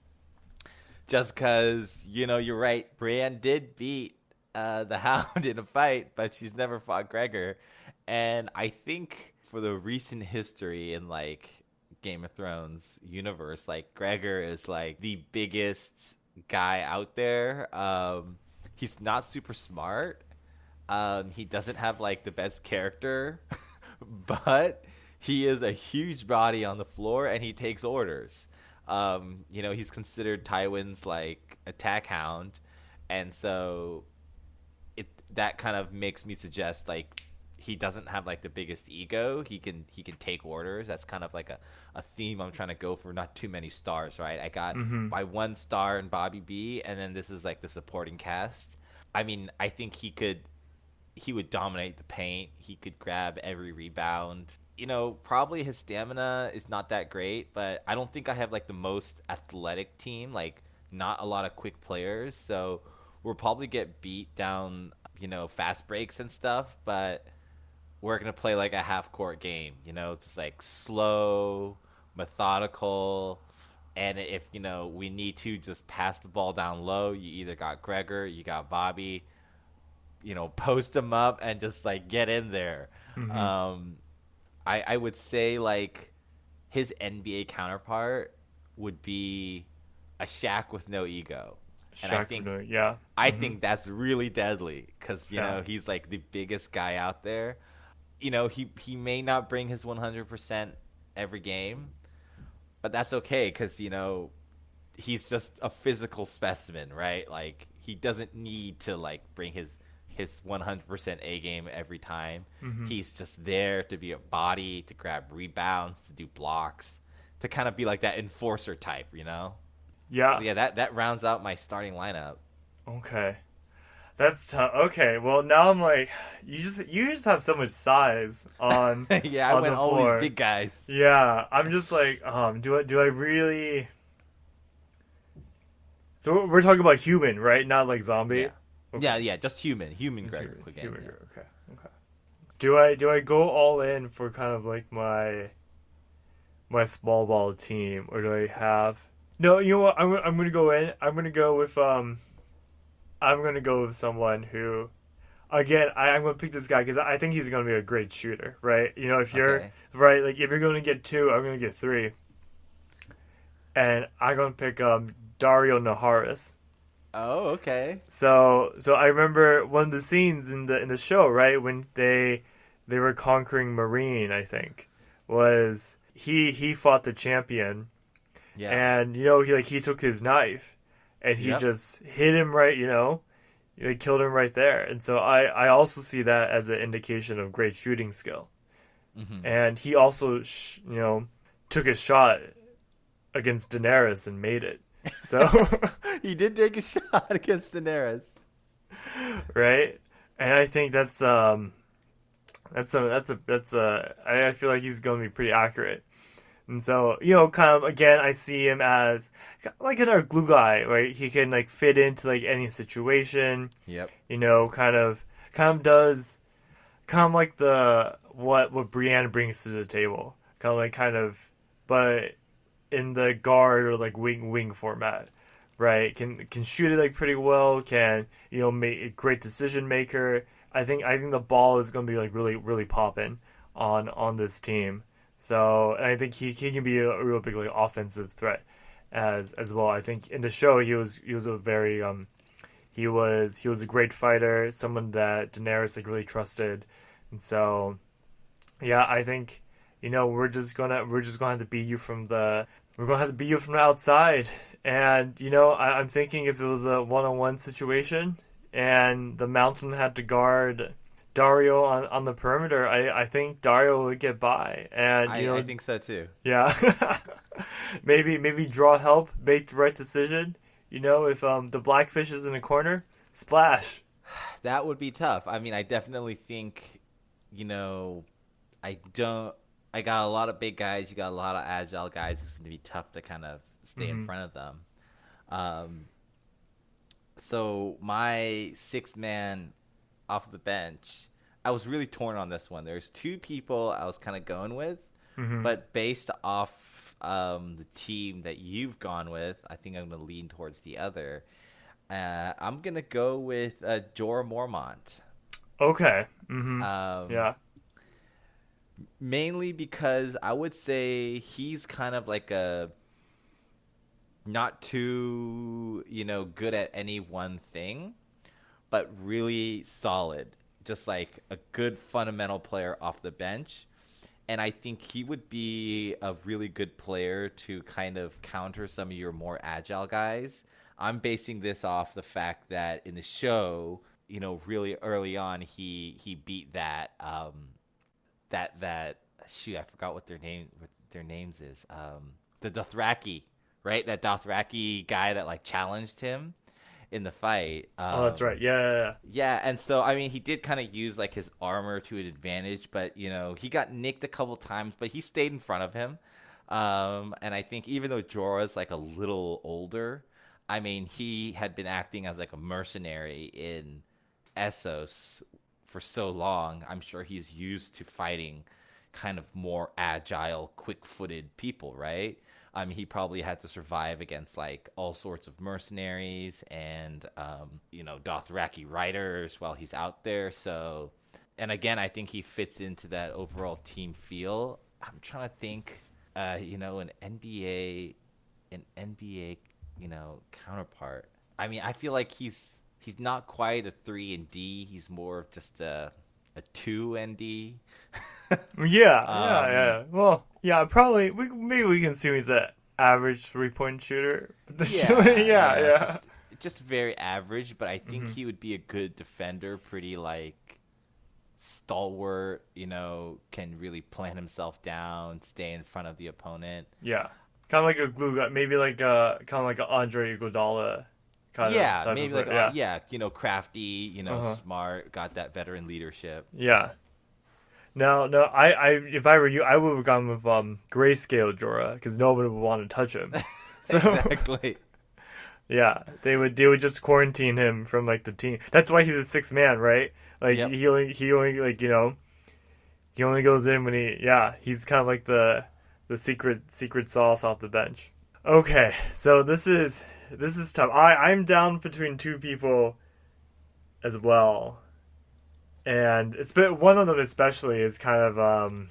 Speaker 2: Just because you're right. Brienne did beat the Hound in a fight, but she's never fought Gregor. And I think for the recent history in like Game of Thrones universe, like Gregor is like the biggest guy out there. He's not super smart. He doesnty have like the best character, but he is a huge body on the floor and he takes orders. He's considered Tywin's like attack hound, and so it that kind of makes me suggest like he doesn't have like the biggest ego. He can take orders. That's kind of like a theme I'm trying to go for. Not too many stars, right? I got
Speaker 1: mhm.
Speaker 2: my 1 star in Bobby B, and then this is like the supporting cast. I mean, I think he would dominate the paint. He could grab every rebound. Probably his stamina is not that great, but I don't think I have like the most athletic team, like not a lot of quick players. So we'll probably get beat down, fast breaks and stuff, but we're going to play like a half court game, just like slow, methodical. And if, we need to just pass the ball down low, you either got Gregor, you got Bobby, post them up and just like get in there.
Speaker 1: Mhm.
Speaker 2: Um, I would say like his NBA counterpart would be a Shaq with no ego, and I
Speaker 1: Shaq
Speaker 2: think
Speaker 1: O'Neal, yeah.
Speaker 2: I
Speaker 1: Mhm.
Speaker 2: think that's really deadly because
Speaker 1: Yeah.
Speaker 2: he's like the biggest guy out there. He may not bring his 100% every game, but that's okay because he's just a physical specimen, right? Like he doesn't need to like bring his 100% A game every time.
Speaker 1: Mhm.
Speaker 2: He's just there to be a body, to grab rebounds, to do blocks, to kind of be like that enforcer type. So
Speaker 1: Yeah.
Speaker 2: yeah, that rounds out my starting lineup.
Speaker 1: Okay. That's tough. Okay, well now I'm like, you just have so much size
Speaker 2: Yeah, I
Speaker 1: on
Speaker 2: went
Speaker 1: the
Speaker 2: all these
Speaker 1: floor.
Speaker 2: big guys.
Speaker 1: Yeah, I'm just like, do I really? So we're talking about human, right? Not like zombie.
Speaker 2: Yeah.
Speaker 1: Okay,
Speaker 2: Yeah, just human
Speaker 1: just
Speaker 2: Gregor
Speaker 1: human,
Speaker 2: Clegane.
Speaker 1: human.
Speaker 2: Yeah.
Speaker 1: Okay, okay. Do I go all in for kind of like my small ball team, or do I have? No, you know what? I'm gonna go in. I'm gonna go with someone who again, I'm gonna pick this guy because I think he's gonna be a great shooter, right? If you're
Speaker 2: Okay.
Speaker 1: right, like if you're gonna get two, I'm gonna get three, and I'm gonna pick Dario Naharis.
Speaker 2: Oh, okay.
Speaker 1: So I remember one of the scenes in the show, right, when they were conquering Marine, I think, was he fought the champion,
Speaker 2: Yeah.
Speaker 1: and he took his knife, and he
Speaker 2: Yep.
Speaker 1: just hit him right, they killed him right there. And so I also see that as an indication of great shooting skill.
Speaker 2: Hmm.
Speaker 1: And he also, took a shot against Daenerys and made it. So,
Speaker 2: He did take a shot against Daenerys.
Speaker 1: right? And I think I feel like he's going to be pretty accurate. And so, kind of again, I see him as like another glue guy, right? He can like fit into like any situation,
Speaker 2: Yep.
Speaker 1: kind of does kind of like the what Brienne brings to the table, but in the guard or like wing format, right? Can shoot it like pretty well. Can make a great decision maker. I think the ball is going to be like really popping on this team. So and I think he can be a real big like offensive threat as well. I think in the show he was a very he was a great fighter, someone that Daenerys like really trusted, and so yeah, I think we're just gonna have to beat you from the outside, and I'm thinking if it was a one-on-one situation, and the Mountain had to guard Dario on the perimeter, I think Dario would get by. And
Speaker 2: I think so too.
Speaker 1: yeah, maybe draw help, make the right decision. If the Blackfish is in the corner, splash.
Speaker 2: That would be tough. I mean, I definitely think, you know, I don't. I got a lot of big guys. You got a lot of agile guys. It's going to be tough to kind of stay in front of them. Um, so my sixth man off the bench, I was really torn on this one. There's two people I was kind of going with, but based off the team that you've gone with, I think I'm going to lean towards the other. I'm going to go with Jorah Mormont.
Speaker 1: Okay. Yeah.
Speaker 2: Mainly because I would say he's kind of like a not too, good at any one thing, but really solid. Just like a good fundamental player off the bench. And I think he would be a really good player to kind of counter some of your more agile guys. I'm basing this off the fact that in the show, really early on, he beat that shoot, I forgot what their names is. The Dothraki, right? That Dothraki guy that like challenged him in the fight.
Speaker 1: Oh, that's right. Yeah.
Speaker 2: Yeah, and so I mean he did kind of use like his armor to an advantage, but he got nicked a couple times, but he stayed in front of him. And I think even though Jorah's like a little older, I mean he had been acting as like a mercenary in Essos for so long. I'm sure he's used to fighting kind of more agile, quick-footed people, right? I mean, he probably had to survive against like all sorts of mercenaries and Dothraki riders while he's out there. So, and again, I think he fits into that overall team feel. I'm trying to think, an NBA, counterpart. I mean, I feel like he's not quite a 3 and D. He's more of just a 2 and D.
Speaker 1: Yeah. Well, yeah, probably. Maybe we can assume he's an average 3-point shooter. Yeah.
Speaker 2: Just very average, but I think he would be a good defender. Pretty like stalwart. Can really plant himself down, stay in front of the opponent.
Speaker 1: Yeah, kind of like a glue guy. Maybe like kind of like an Andre Iguodala.
Speaker 2: Maybe like crafty, smart, got that veteran leadership.
Speaker 1: Yeah. No, I if I were you, I would have gone with Grayscale Jorah because nobody would want to touch him. So
Speaker 2: exactly.
Speaker 1: Yeah, they would just quarantine him from like the team. That's why he's a sixth man, right? Like he only like he only goes in when he's kind of like the secret sauce off the bench. Okay, so this is tough. I'm down between two people as well. And one of them especially is kind of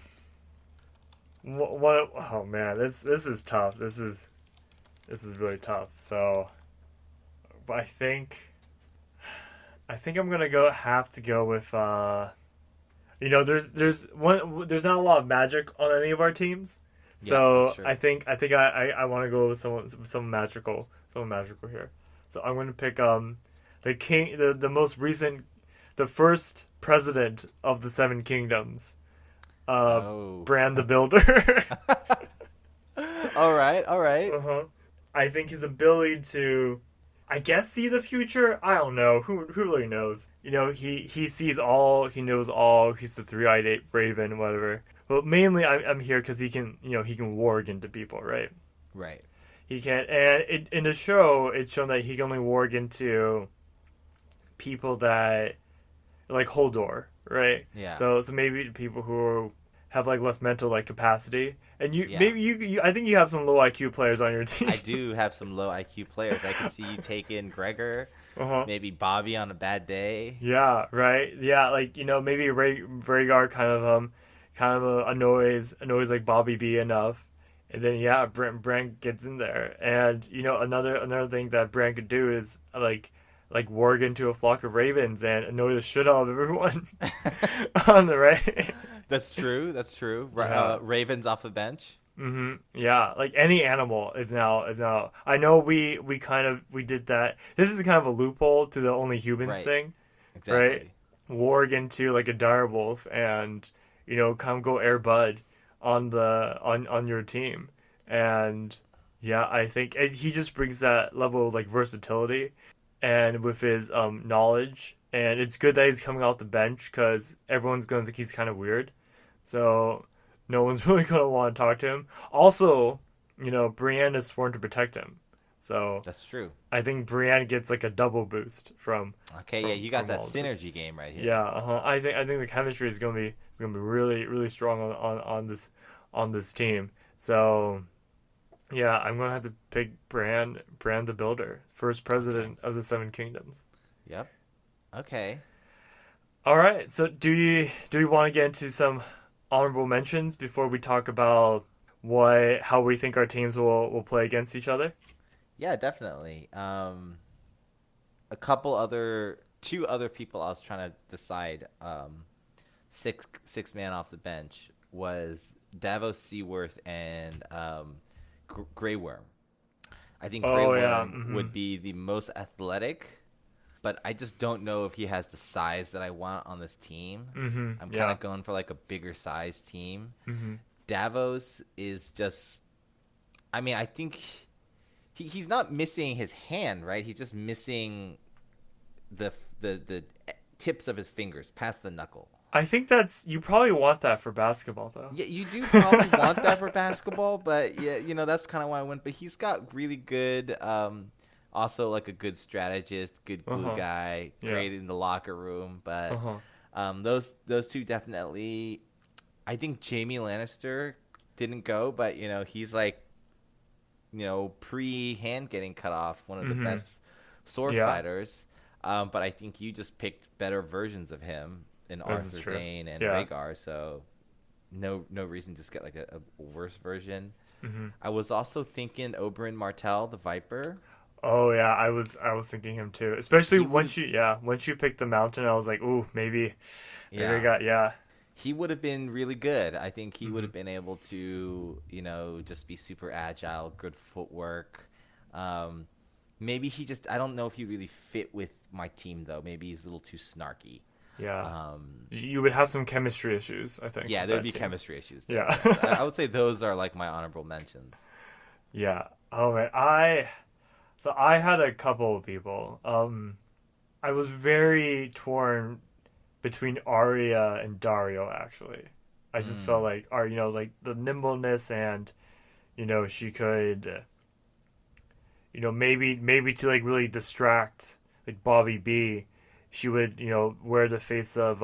Speaker 1: oh man, this is tough. This is really tough. So, but I think I'm gonna have to go with there's not a lot of magic on any of our teams, so I think I want to go with some magical here. So I'm gonna pick the king, the most recent, the first president of the Seven Kingdoms, Bran the Builder.
Speaker 2: All right.
Speaker 1: I think his ability to, I guess, see the future. I don't know. Who really knows? He sees all. He knows all. He's the three-eyed raven, whatever. But mainly, I'm here because he can warg into people, right?
Speaker 2: Right.
Speaker 1: He can, and in the show, it's shown that he can only warg into people that like Hodor, right?
Speaker 2: Yeah.
Speaker 1: So maybe people who have like less mental like capacity, and maybe you I think you have some low IQ players on your team.
Speaker 2: I do have some low IQ players. I can see you take in Gregor, maybe Bobby on a bad day.
Speaker 1: Yeah, right. Yeah, like maybe Rhaegar kind of annoys like Bobby B enough, and then Bran gets in there, and another thing that Bran could do is like warg into a flock of ravens and annoy the shit out of everyone on the right.
Speaker 2: That's true.
Speaker 1: Yeah.
Speaker 2: Ravens off the bench.
Speaker 1: Yeah, like any animal is now. I know we did that. This is kind of a loophole to the only humans
Speaker 2: Right.
Speaker 1: thing, right?
Speaker 2: Exactly.
Speaker 1: Warg into like a direwolf and come go Air Bud on your team, and yeah, I think he just brings that level of like versatility, and with his knowledge, and it's good that he's coming off the bench because everyone's gonna think he's kind of weird, so no one's really gonna want to talk to him. Also, Brienne is sworn to protect him, so
Speaker 2: That's true.
Speaker 1: I think Brienne gets like a double boost from
Speaker 2: Okay, yeah,
Speaker 1: from
Speaker 2: you got
Speaker 1: from
Speaker 2: that
Speaker 1: all this.
Speaker 2: synergy game right here.
Speaker 1: Yeah, I think the chemistry is gonna be really really strong on this team. So yeah, I'm gonna have to pick Bran the Builder, first
Speaker 2: Okay.
Speaker 1: president of the Seven Kingdoms.
Speaker 2: Yep. Okay.
Speaker 1: All right, so do we want to get into some honorable mentions before we talk about what how we think our teams will play against each other?
Speaker 2: Yeah, definitely. A couple other, two other people I was trying to decide. Six man off the bench was Davos Seaworth and Grey Worm. I think Grey
Speaker 1: Oh yeah,
Speaker 2: Worm would be the most athletic, but I just don't know if he has the size that I want on this team. I'm kind
Speaker 1: yeah,
Speaker 2: of going for like a bigger size team.
Speaker 1: mm-hmm.
Speaker 2: Davos is just, I mean, I think he's not missing his hand, right? He's just missing the the tips of his fingers past the knuckle.
Speaker 1: I think that's you probably want that for basketball though.
Speaker 2: Yeah, you do probably want that for basketball, but yeah, that's kind of why I went. But he's got really good, also like a good strategist, good glue
Speaker 1: Uh-huh.
Speaker 2: guy,
Speaker 1: Yeah.
Speaker 2: great in the locker room. But
Speaker 1: Uh-huh.
Speaker 2: those two definitely. I think Jamie Lannister didn't go, but he's like pre hand getting cut off, one of the
Speaker 1: Mm-hmm.
Speaker 2: best sword
Speaker 1: Yeah,
Speaker 2: fighters. But I think you just picked better versions of him in
Speaker 1: this is
Speaker 2: Arthur
Speaker 1: true.
Speaker 2: Dane and
Speaker 1: Yeah.
Speaker 2: Rhaegar, so no reason to just get like a worse version.
Speaker 1: Mm-hmm.
Speaker 2: I was also thinking Oberyn Martell, the Viper.
Speaker 1: Oh yeah, I was thinking him too. Especially
Speaker 2: He would have,
Speaker 1: once you picked the mountain, I was like, ooh, maybe I
Speaker 2: yeah,
Speaker 1: got yeah.
Speaker 2: he would have been really good. I think he would
Speaker 1: Mm-hmm.
Speaker 2: have been able to, just be super agile, good footwork. Um, Maybe he just, I don't know if he really fit with my team though. Maybe he's a little too snarky.
Speaker 1: Yeah.
Speaker 2: Um,
Speaker 1: You would have some chemistry issues, I think,
Speaker 2: yeah,
Speaker 1: with
Speaker 2: there'd
Speaker 1: that
Speaker 2: be
Speaker 1: team.
Speaker 2: chemistry issues there.
Speaker 1: Yeah.
Speaker 2: But I would say those are like my honorable mentions.
Speaker 1: Yeah. Oh man, I had a couple of people. I was very torn between Arya and Dario actually. I just felt
Speaker 2: Mm,
Speaker 1: like like the nimbleness and she could maybe to like really distract like Bobby B, she would wear the face of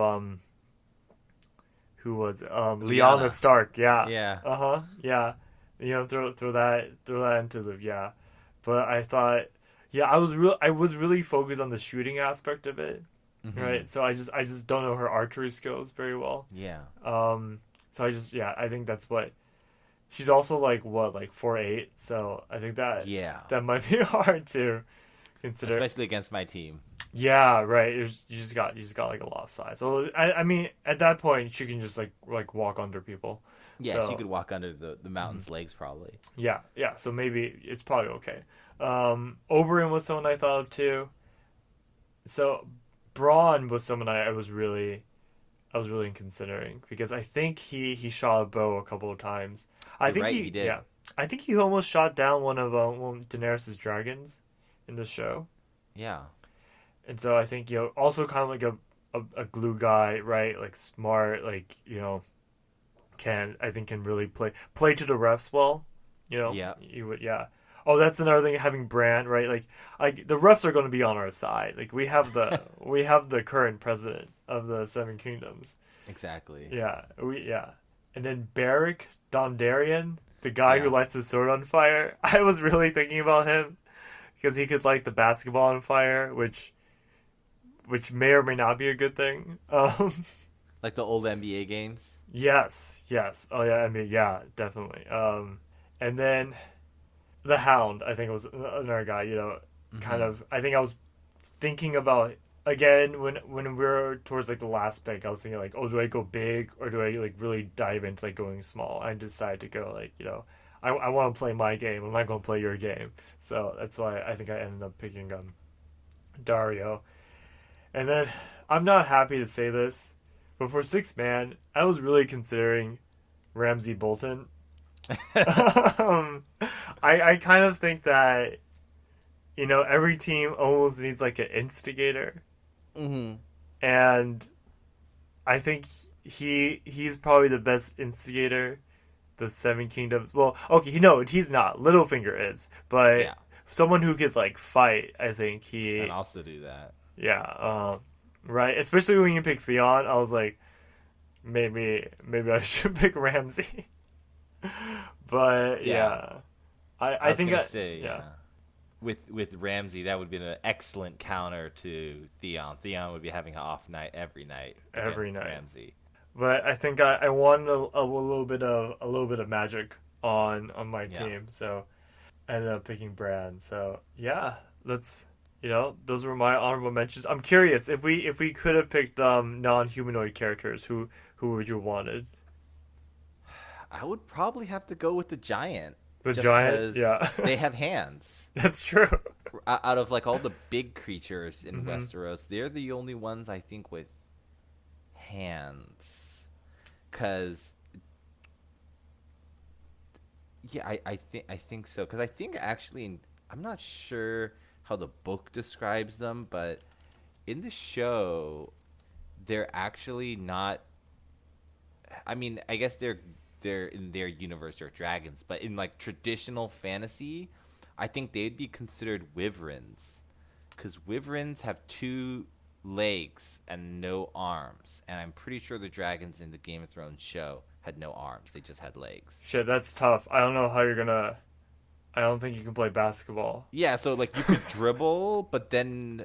Speaker 1: who was Lyanna
Speaker 2: Liana.
Speaker 1: Stark. Yeah.
Speaker 2: Yeah.
Speaker 1: Uh-huh. Yeah. Throw that into the yeah. But I thought yeah, I was really focused on the shooting aspect of it,
Speaker 2: Hmm.
Speaker 1: right? So I just don't know her archery skills very well.
Speaker 2: Yeah.
Speaker 1: So I think that's what she's also like what like 4'8", so I think that
Speaker 2: Yeah.
Speaker 1: that might be hard to consider.
Speaker 2: Especially against my team.
Speaker 1: Yeah, right. You just got like a lot of size. So I mean at that point she can just like walk under people.
Speaker 2: Yeah, she
Speaker 1: So
Speaker 2: could walk under the
Speaker 1: mhm.
Speaker 2: mountain's legs probably.
Speaker 1: Yeah. So maybe it's probably okay. Oberyn was someone I thought of too. So Braun was someone I was really considering because I think he shot a bow a couple of times. I
Speaker 2: You're
Speaker 1: think
Speaker 2: right, he
Speaker 1: he
Speaker 2: did.
Speaker 1: yeah. I think he almost shot down one of Daenerys' dragons in the show.
Speaker 2: Yeah.
Speaker 1: And so I think also kind of like a glue guy, right? Like smart, like can really play to the refs well.
Speaker 2: Yeah.
Speaker 1: You would yeah. Oh, that's another thing having Brand, right? Like the refs are going to be on our side. Like we have the current president of the Seven Kingdoms.
Speaker 2: Exactly.
Speaker 1: Yeah. And then Beric Dondarrion, the guy who
Speaker 2: Yeah.
Speaker 1: lights his sword on fire. I was really thinking about him because he could light the basketball on fire, which may or may not be a good thing.
Speaker 2: Like the old NBA games.
Speaker 1: Yes. Oh yeah, I mean yeah, definitely. And then the Hound, I think was another guy. Kind
Speaker 2: Hmm.
Speaker 1: of. I think I was thinking about again, when we're towards like the last pick, I was thinking like, oh, do I go big or do I like really dive into like going small? I decided to go like, I want to play my game. I'm not going to play your game. So that's why I think I ended up picking Dario. And then I'm not happy to say this, but for six man, I was really considering Ramsey Bolton. I kind of think that every team almost needs like an instigator, and I think he's probably the best instigator the Seven Kingdoms. Well, okay, no, he's not. Littlefinger is, but
Speaker 2: Yeah,
Speaker 1: someone who could like fight. I think he.
Speaker 2: and also do that.
Speaker 1: Yeah. Right. Especially when you pick Theon, I was like, maybe I should pick Ramsey. But yeah, I
Speaker 2: was
Speaker 1: think
Speaker 2: gonna
Speaker 1: I
Speaker 2: say,
Speaker 1: yeah.
Speaker 2: With Ramsey, that would be an excellent counter to Theon. Theon would be having an off night every night.
Speaker 1: Every
Speaker 2: against
Speaker 1: night.
Speaker 2: Ramsey.
Speaker 1: But I think I wanted a little bit of magic on my
Speaker 2: Yeah.
Speaker 1: team, so I ended up picking Bran. So yeah, those were my honorable mentions. I'm curious if we could have picked non-humanoid characters, who would you have wanted?
Speaker 2: I would probably have to go with the giant.
Speaker 1: The
Speaker 2: Just
Speaker 1: giant,
Speaker 2: 'cause
Speaker 1: yeah,
Speaker 2: they have hands.
Speaker 1: that's true.
Speaker 2: Out of like all the big creatures in
Speaker 1: Mhm.
Speaker 2: Westeros, they're the only ones I think with hands. Cause yeah, I think so. Cause I think actually I'm not sure how the book describes them, but in the show they're actually not. I mean, I guess they're in their universe they're dragons, but in like traditional fantasy, I think they'd be considered wyverns, because wyverns have two legs and no arms, and I'm pretty sure the dragons in the Game of Thrones show had no arms; they just had legs.
Speaker 1: Shit, that's tough. I don't know how you're gonna. I don't think you can play basketball.
Speaker 2: Yeah, so like you could dribble, but then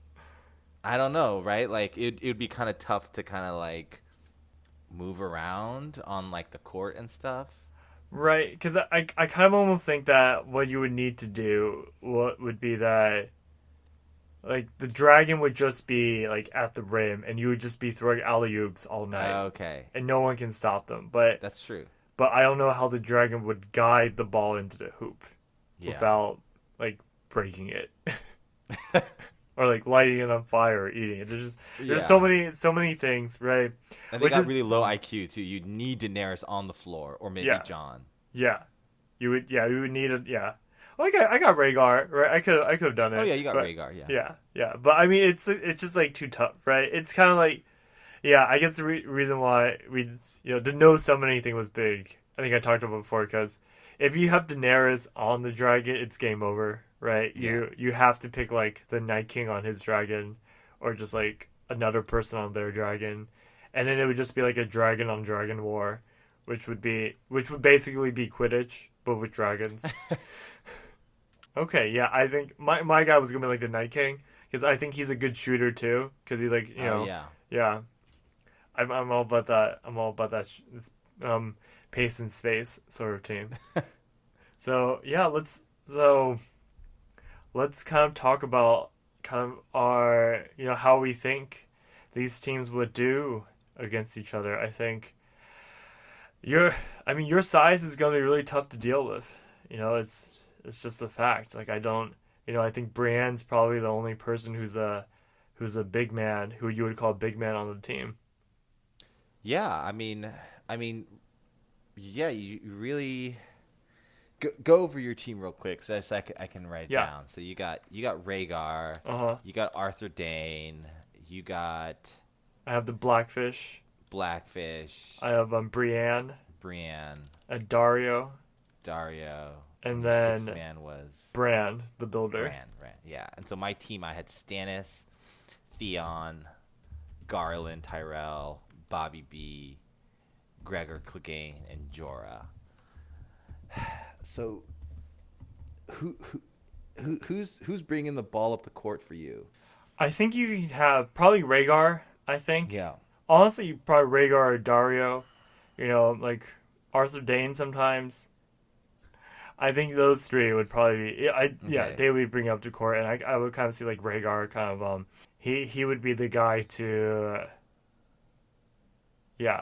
Speaker 2: I don't know, right? Like it'd be kind of tough to kind of like move around on like the court and stuff.
Speaker 1: Right, because I kind of almost think that what you would need to do would be that like the dragon would just be like at the rim and you would just be throwing alley oops all night
Speaker 2: Okay,
Speaker 1: and no one can stop them. But
Speaker 2: that's true.
Speaker 1: I don't know how the dragon would guide the ball into the hoop
Speaker 2: Yeah.
Speaker 1: without like breaking it or like lighting it on fire or eating it. There's so many things, right?
Speaker 2: And they
Speaker 1: Which
Speaker 2: got
Speaker 1: is
Speaker 2: really low IQ too. You'd need Daenerys on the floor, or maybe
Speaker 1: Yeah.
Speaker 2: Jon.
Speaker 1: Yeah, you would need it. Yeah, well, I got Rhaegar, right? I could have done it.
Speaker 2: Oh yeah, you got
Speaker 1: but,
Speaker 2: Rhaegar. Yeah.
Speaker 1: Yeah, but I mean, it's just like too tough, right? It's kind of like, yeah, I guess the reason why we to know summon anything was big. I think I talked about it before because if you have Daenerys on the dragon, it's game over, right?
Speaker 2: Yeah.
Speaker 1: You have to pick like the Night King on his dragon, or just like another person on their dragon, and then it would just be like a dragon on dragon war, which would basically be Quidditch but with dragons. Okay, yeah, I think my guy was gonna be like the Night King because I think he's a good shooter too because he like
Speaker 2: Oh yeah.
Speaker 1: yeah. I'm all about that. I'm all about that. Pace and space sort of team. So yeah, let's kind of talk about kind of our how we think these teams would do against each other. I think your size is going to be really tough to deal with. It's just a fact. Like I think Brienne's probably the only person who's a big man who you would call a big man on the team.
Speaker 2: Yeah. Yeah. You really go over your team real quick, so I can write it
Speaker 1: Yeah.
Speaker 2: down. So you got Rhaegar,
Speaker 1: Uh-huh.
Speaker 2: you got Arthur Dayne, you got
Speaker 1: I have the Blackfish.
Speaker 2: Blackfish,
Speaker 1: I have Brienne
Speaker 2: Brienne,
Speaker 1: and Dario,
Speaker 2: Dario,
Speaker 1: and
Speaker 2: your sixth
Speaker 1: then
Speaker 2: man was
Speaker 1: Bran, the builder.
Speaker 2: Bran. Yeah. And so my team, I had Stannis, Theon, Garland, Tyrell, Bobby B, Gregor Clegane, and Jorah. So, who's bringing the ball up the court for you?
Speaker 1: I think you could have probably Rhaegar. I think
Speaker 2: Yeah.
Speaker 1: honestly, you probably Rhaegar or Dario. Like Arthur Dayne sometimes. I think those three would probably be. Yeah,
Speaker 2: Okay.
Speaker 1: they would bring up to court, and I would kind of see like Rhaegar kind of he would be the guy to yeah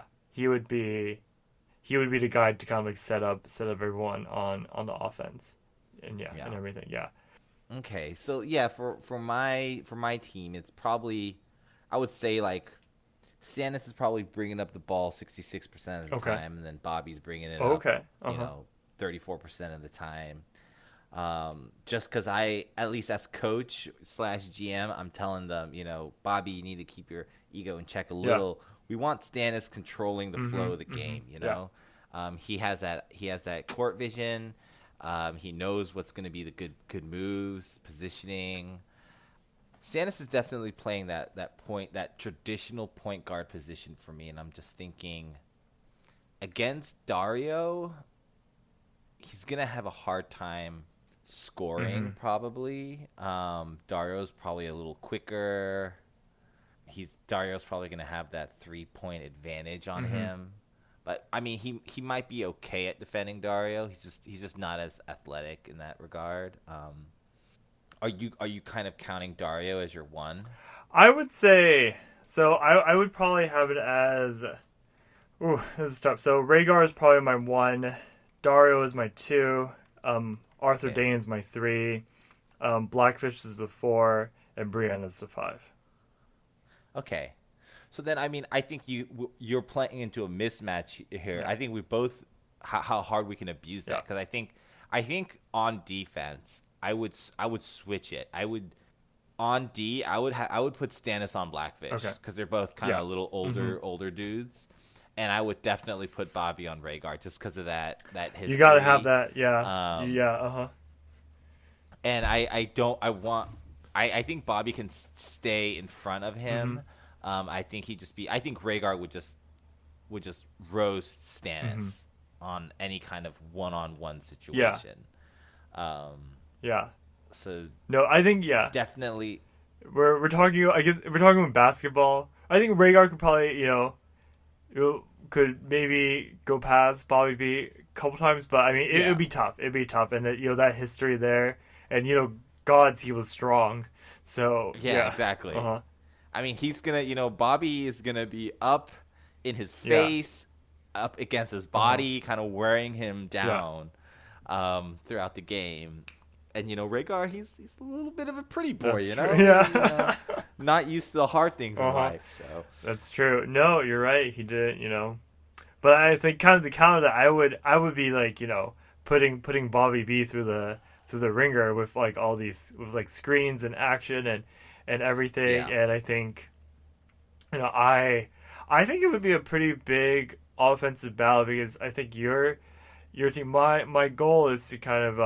Speaker 1: he would be the guy to kind of like set up everyone on the offense and and
Speaker 2: Yeah.
Speaker 1: everything. Yeah.
Speaker 2: Okay. So yeah, for my team, it's probably I would say like Stannis is probably bringing up the ball 66% of the
Speaker 1: Okay.
Speaker 2: time, and then Bobby's bringing it up,
Speaker 1: Okay. Uh huh.
Speaker 2: 34% of the time. Just because at least as coach slash GM, I'm telling them, Bobby, you need to keep your ego in check a
Speaker 1: Yeah.
Speaker 2: little. We want Stannis controlling the
Speaker 1: Mm-hmm.
Speaker 2: flow of the
Speaker 1: Mm-hmm.
Speaker 2: game,
Speaker 1: Yeah.
Speaker 2: he has that court vision. He knows what's going to be the good moves, positioning. Stannis is definitely playing that traditional point guard position for me, and I'm just thinking against Dario, he's gonna have a hard time
Speaker 1: Mm-hmm.
Speaker 2: scoring probably. Dario's probably a little quicker. He's Dario's probably gonna have that 3 point advantage on
Speaker 1: Mm-hmm.
Speaker 2: him. But I mean, he might be okay at defending Dario. He's just not as athletic in that regard. Are you kind of counting Dario as your one?
Speaker 1: I would say so. I would probably have it as ooh, this is tough. So Rhaegar is probably my one. Dario is my two. Arthur
Speaker 2: Okay.
Speaker 1: Dane is my three. Blackfish is the four, and Brienne is the five.
Speaker 2: Okay. So then, I mean, I think you're playing into a mismatch here.
Speaker 1: Yeah.
Speaker 2: I think we both how hard we can abuse
Speaker 1: Yeah.
Speaker 2: that because I think on defense, I would switch it. I would on D, I would put Stannis on Blackfish
Speaker 1: Okay.
Speaker 2: because they're both kind of
Speaker 1: Yeah.
Speaker 2: a little
Speaker 1: Mm-hmm.
Speaker 2: older dudes, and I would definitely put Bobby on Rhaegar just because of that
Speaker 1: You gotta have
Speaker 2: history.
Speaker 1: that. Yeah.
Speaker 2: Um,
Speaker 1: Yeah. Uh huh.
Speaker 2: and I don't I want I think Bobby can stay in front of
Speaker 1: Mm-hmm.
Speaker 2: him. I think Rhaegar would just roast
Speaker 1: Mm-hmm.
Speaker 2: Stannis on any kind of one-on-one
Speaker 1: Yeah.
Speaker 2: situation. Um,
Speaker 1: Yeah.
Speaker 2: so
Speaker 1: No, I think yeah.
Speaker 2: definitely,
Speaker 1: We're talking. I guess if we're talking about basketball, I think Rhaegar could probably could maybe go past Bobby B a couple times, but I mean it would
Speaker 2: yeah,
Speaker 1: be tough. It'd be tough, and that history there, and gods he was strong. So
Speaker 2: yeah,
Speaker 1: yeah. Uh
Speaker 2: exactly.
Speaker 1: huh.
Speaker 2: I mean, he's gonna, Bobby is gonna be up in his
Speaker 1: Yeah.
Speaker 2: face, up against his
Speaker 1: Uh huh.
Speaker 2: body, kind of wearing him
Speaker 1: Yeah.
Speaker 2: down, throughout the game. And Rhaegar, he's a little bit of a pretty boy,
Speaker 1: That's true. Yeah.
Speaker 2: not used to the hard things in
Speaker 1: Uh huh.
Speaker 2: life. So
Speaker 1: That's true. No, you're right. He didn't. But I think kind of to counter that, I would be like putting Bobby B through the ringer with like all these with like screens and action and everything,
Speaker 2: yeah,
Speaker 1: and I think I think it would be a pretty big offensive battle because I think your team my goal is to kind of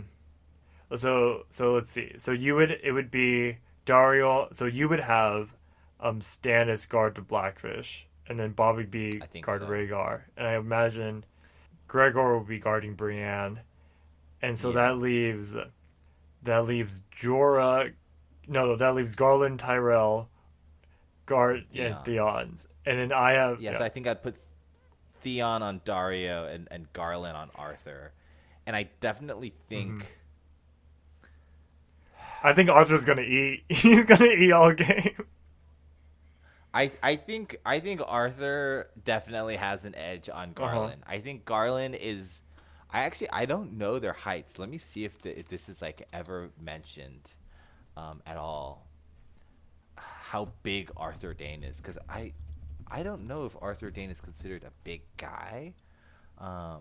Speaker 1: so let's see, so it would be Dario, so you would have Stannis guard the Blackfish, and then Bobby B
Speaker 2: I think
Speaker 1: guard
Speaker 2: so.
Speaker 1: Rhaegar, and I imagine Gregor will be guarding Brienne, and so
Speaker 2: Yeah,
Speaker 1: that leaves Jorah. No, that leaves Garland, Tyrell, guard, and
Speaker 2: Theon.
Speaker 1: Theon, and then I have
Speaker 2: Yeah, so I think I'd put Theon on Dario and Garland on Arthur. And I definitely
Speaker 1: hmm
Speaker 2: think
Speaker 1: I think Arthur's gonna eat. He's gonna eat all game.
Speaker 2: I think Arthur definitely has an edge on
Speaker 1: Uh huh.
Speaker 2: Garland. I think Garland is I don't know their heights. Let me see if this is like ever mentioned at all. How big Arthur Dane is because I don't know if Arthur Dane is considered a big guy. Um,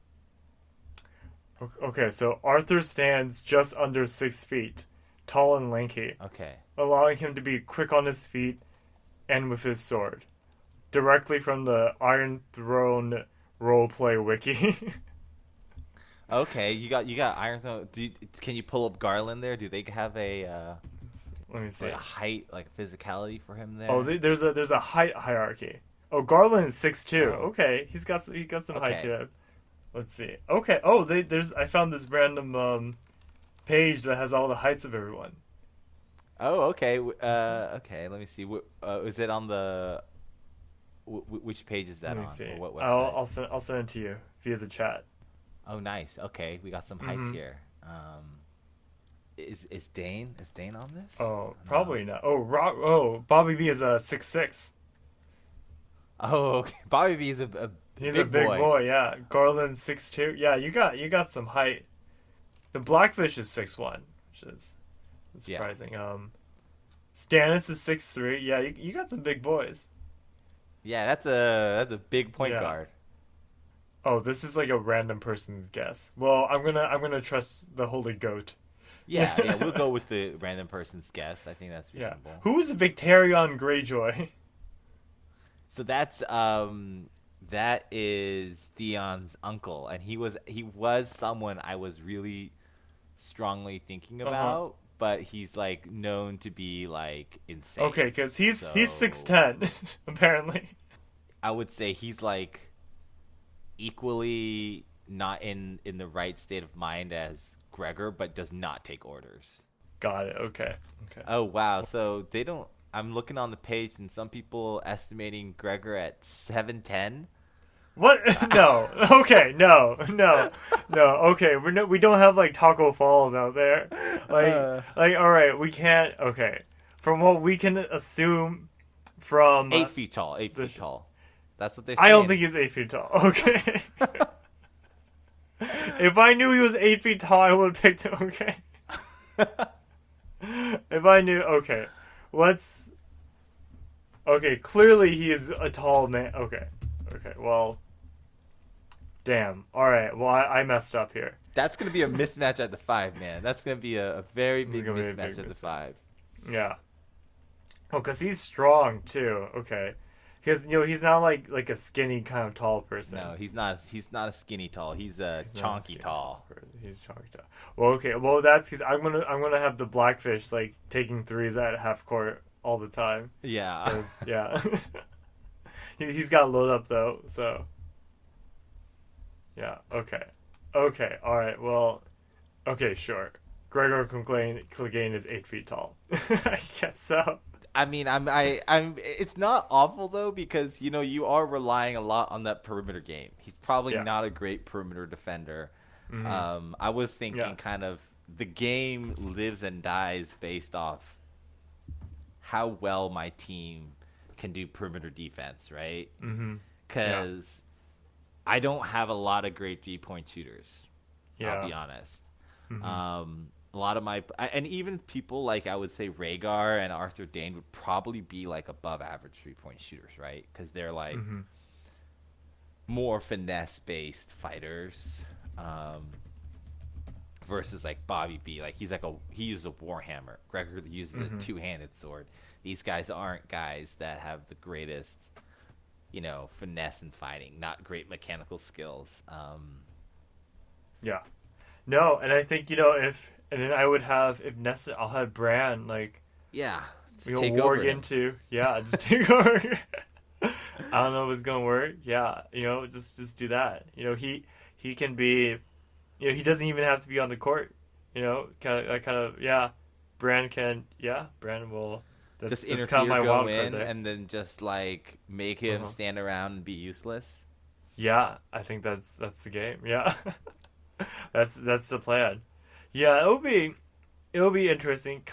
Speaker 1: Okay, so Arthur stands just under 6 feet, tall and lanky,
Speaker 2: okay.
Speaker 1: allowing him to be quick on his feet and with his sword. Directly from the Iron Throne roleplay wiki.
Speaker 2: Okay, you got Iron Throne. Can you pull up Garland there? Do they have a
Speaker 1: Let me
Speaker 2: like
Speaker 1: see.
Speaker 2: a height, like physicality for him
Speaker 1: Oh,
Speaker 2: there?
Speaker 1: there's a height hierarchy. Oh, Garland is 6'2".
Speaker 2: Oh,
Speaker 1: Okay, he got some height
Speaker 2: okay.
Speaker 1: to him. Let's see. Okay. Oh, there's I found this random page that has all the heights of everyone.
Speaker 2: Oh, okay. Okay. Let me see. Is it on the which page is
Speaker 1: Let
Speaker 2: that
Speaker 1: me
Speaker 2: on,
Speaker 1: see.
Speaker 2: or what website?
Speaker 1: I'll send it to you via the chat.
Speaker 2: Oh, nice. Okay, we got some heights
Speaker 1: hmm
Speaker 2: here. Is Dane on this?
Speaker 1: Oh,
Speaker 2: No.
Speaker 1: probably not. Oh, Bobby B is a 6'6".
Speaker 2: Oh, okay. Bobby B is a
Speaker 1: He's a
Speaker 2: big
Speaker 1: big
Speaker 2: boy.
Speaker 1: boy, yeah. Garland's 6'2". Yeah, you got some height. The Blackfish is 6'1", which is
Speaker 2: Yeah.
Speaker 1: surprising. Stannis is 6'3". Yeah, you got some big boys.
Speaker 2: Yeah, that's a big point
Speaker 1: Yeah.
Speaker 2: guard.
Speaker 1: Oh, this is like a random person's guess. Well, I'm gonna trust the Holy Goat.
Speaker 2: Yeah, we'll go with the random person's guess. I think that's
Speaker 1: Yeah.
Speaker 2: reasonable.
Speaker 1: Who is Victarion Greyjoy?
Speaker 2: So that is Theon's uncle, and he was someone I was really strongly thinking
Speaker 1: Uh huh.
Speaker 2: about, but he's like known to be like
Speaker 1: Okay,
Speaker 2: insane.
Speaker 1: because he's
Speaker 2: So
Speaker 1: 6'10", apparently.
Speaker 2: I would say he's like equally not in the right state of mind as Gregor, but does not take orders.
Speaker 1: Got it. Okay. Okay.
Speaker 2: Oh wow, so they don't. I'm looking on the page, and some people estimating Gregor at 7'10".
Speaker 1: What? No. Okay. No. No. No. Okay. We don't have like Taco Falls out there.
Speaker 2: Uh,
Speaker 1: All right. We can't. Okay. From what we can assume from
Speaker 2: 8 feet tall. Eight
Speaker 1: the.
Speaker 2: feet tall. That's what they're
Speaker 1: I don't
Speaker 2: saying.
Speaker 1: think he's 8 feet tall. Okay. If I knew he was 8 feet tall, I would have picked him. Okay. If I knew. Okay. Let's. Okay. Clearly, he is a tall man. Okay. Okay. Well. Damn. All right. Well, I messed up here.
Speaker 2: That's gonna be a mismatch at the 5, man. That's gonna be a very
Speaker 1: This is
Speaker 2: big
Speaker 1: gonna be a
Speaker 2: mismatch
Speaker 1: big
Speaker 2: at the
Speaker 1: mismatch.
Speaker 2: 5.
Speaker 1: Yeah. Oh, cause he's strong too. Okay. Because he's not like a skinny kind of tall person.
Speaker 2: No, he's not. He's not a skinny tall. He's a
Speaker 1: He's not a
Speaker 2: chonky
Speaker 1: skinny
Speaker 2: tall.
Speaker 1: person. He's chunky tall. Well, okay. Well, that's because I'm gonna have the Blackfish like taking threes at half court all the time.
Speaker 2: Yeah.
Speaker 1: Cause yeah, he's got load up though. So yeah. Okay. Okay. All right. Well. Okay. Sure. Gregor Clegane is 8 feet tall. I guess so.
Speaker 2: I mean, I'm. It's not awful though because you are relying a lot on that perimeter game. He's probably
Speaker 1: Yeah.
Speaker 2: not a great perimeter defender.
Speaker 1: Hmm.
Speaker 2: I was
Speaker 1: Yeah.
Speaker 2: thinking kind of the game lives and dies based off how well my team can do perimeter defense, right?
Speaker 1: Hmm. Yeah.
Speaker 2: Because I don't have a lot of great 3-point shooters. I'll
Speaker 1: Yeah.
Speaker 2: be honest.
Speaker 1: Hmm.
Speaker 2: A lot of and even people like I would say Rhaegar and Arthur Dayne would probably be like above average 3-point shooters, right? Because they're like
Speaker 1: Hmm.
Speaker 2: more finesse based fighters, versus like Bobby B. Like he uses a warhammer. Gregor uses a
Speaker 1: Hmm.
Speaker 2: two-handed sword. These guys aren't guys that have the greatest, finesse in fighting. Not great mechanical skills.
Speaker 1: Yeah. No, and I think and then I would have if necessary, I'll have Bran like
Speaker 2: Yeah, just
Speaker 1: we go
Speaker 2: take over
Speaker 1: warg
Speaker 2: him.
Speaker 1: into just take over. I don't know if it's gonna work. Yeah, just do that. He can be. He doesn't even have to be on the court. Kind of yeah. Bran can Bran will.
Speaker 2: Just
Speaker 1: That's kind of
Speaker 2: interfere,
Speaker 1: my
Speaker 2: go
Speaker 1: wild card
Speaker 2: in,
Speaker 1: there.
Speaker 2: and then just like make him
Speaker 1: Uh-huh.
Speaker 2: stand around and be useless.
Speaker 1: Yeah, I think that's the game. Yeah, that's the plan. Yeah, it'll be interesting.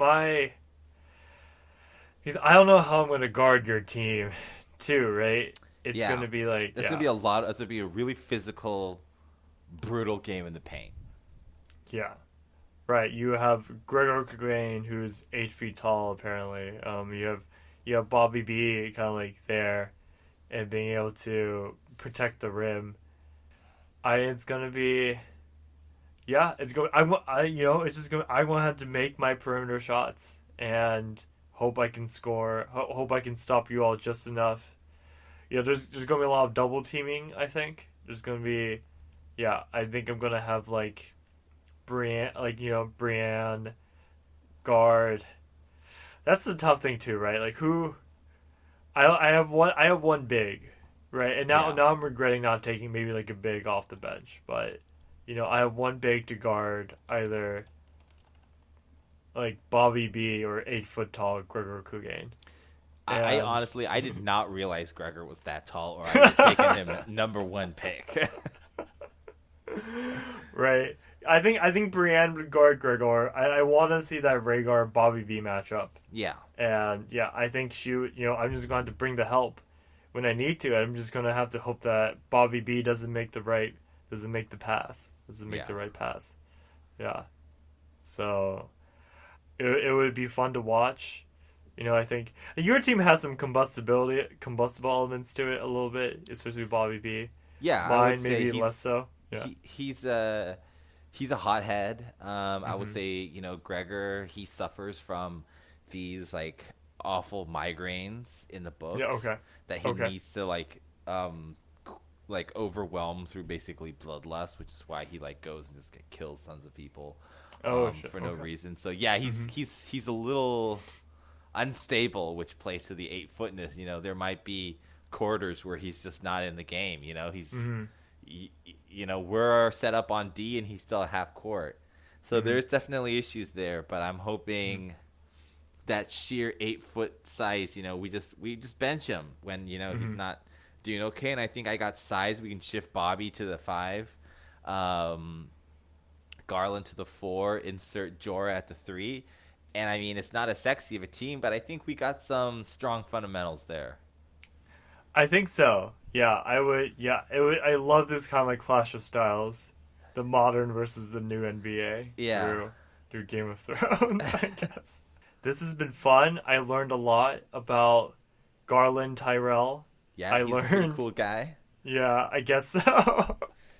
Speaker 1: Because I don't know how I'm gonna guard your team, too. Right? It's
Speaker 2: Yeah,
Speaker 1: gonna be like
Speaker 2: that's gonna be a lot. It's gonna be a really physical, brutal game in the paint.
Speaker 1: yeah. Right, you have Gregor Clegane, who's 8 feet tall, apparently. You have Bobby B, kind of like there, and being able to protect the rim. It's gonna be, yeah, it's going. It's just going. I'm gonna have to make my perimeter shots and hope I can score. Hope I can stop you all just enough. There's gonna be a lot of double teaming. I think there's gonna be, yeah. I think I'm gonna have like Brienne guard. That's the tough thing too, right? Like who I have one big, right? And now
Speaker 2: Yeah.
Speaker 1: now I'm regretting not taking maybe like a big off the bench, but I have one big to guard either like Bobby B or 8 foot tall Gregor Clegane.
Speaker 2: I
Speaker 1: And
Speaker 2: honestly I did not realize Gregor was that tall, or I would have taken him number 1 pick.
Speaker 1: right. I think Brienne would guard Gregor. I want to see that Rhaegar Bobby B matchup.
Speaker 2: Yeah.
Speaker 1: And yeah, I think she would, I'm just going to have to bring the help when I need to. I'm just going to have to hope that Bobby B doesn't make the pass, doesn't make
Speaker 2: Yeah.
Speaker 1: the right pass. Yeah. So it would be fun to watch. I think your team has some combustible elements to it a little bit, especially Bobby B.
Speaker 2: Yeah, I would
Speaker 1: Mine
Speaker 2: say
Speaker 1: maybe less so. Yeah.
Speaker 2: he's a hothead. I would
Speaker 1: Hmm.
Speaker 2: say, Gregor, he suffers from these like awful migraines in the
Speaker 1: Yeah.
Speaker 2: books
Speaker 1: Okay.
Speaker 2: that he
Speaker 1: Okay.
Speaker 2: needs to like overwhelm through basically bloodlust, which is why he like goes and just kills tons of people
Speaker 1: Oh shit.
Speaker 2: for no
Speaker 1: Okay.
Speaker 2: reason. So yeah, he's
Speaker 1: Hmm.
Speaker 2: he's he's a little unstable, which plays to the 8 footness. There might be quarters where he's just not in the game.
Speaker 1: Hmm.
Speaker 2: We're set up on D and he's still at half court. So
Speaker 1: Hmm.
Speaker 2: there's definitely issues there, but I'm
Speaker 1: Hmm.
Speaker 2: hoping that sheer 8 foot size, we just bench him when, he's
Speaker 1: Hmm.
Speaker 2: not doing okay. And I think I got size. We can shift Bobby to the 5, um, Garland to the 4, insert Jorah at the 3. And I mean, it's not as sexy of a team, but I think we got some strong fundamentals there.
Speaker 1: I think so. Yeah, I would. Yeah, it would. I love this kind of like clash of styles, the modern versus the new NBA
Speaker 2: Yeah.
Speaker 1: through Game of Thrones. I guess this has been fun. I learned a lot about Garland Tyrell.
Speaker 2: Yeah,
Speaker 1: I
Speaker 2: he's a pretty
Speaker 1: learned.
Speaker 2: cool guy.
Speaker 1: Yeah, I guess so.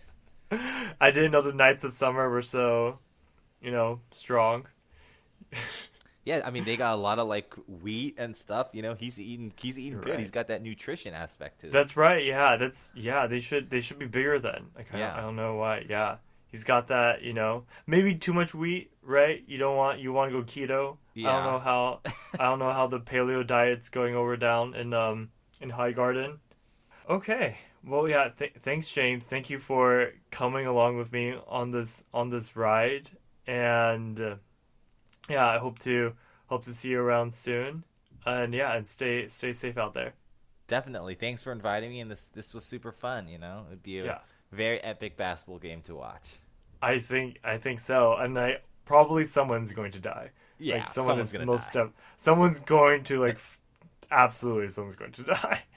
Speaker 1: I didn't know the Knights of Summer were so strong.
Speaker 2: Yeah, I mean they got a lot of like wheat and stuff. He's eating good. He's
Speaker 1: Right.
Speaker 2: got that nutrition aspect to him.
Speaker 1: That's right. Yeah, They should be bigger then. I
Speaker 2: Yeah.
Speaker 1: don't know why. Yeah, he's got that. Maybe too much wheat, right? You want to go keto.
Speaker 2: Yeah.
Speaker 1: I don't know how the paleo diet's going over down in High Garden. Okay. Well, yeah. Thanks, James. Thank you for coming along with me on this ride, and yeah, I hope to see you around soon. And yeah, and stay safe out there.
Speaker 2: Definitely. Thanks for inviting me, and this was super fun. It'd be a
Speaker 1: Yeah.
Speaker 2: very epic basketball game to watch.
Speaker 1: I think so, and I probably someone's going to die.
Speaker 2: Yeah,
Speaker 1: Like someone
Speaker 2: someone's
Speaker 1: is
Speaker 2: gonna
Speaker 1: most
Speaker 2: die.
Speaker 1: someone's going to like absolutely someone's going to die.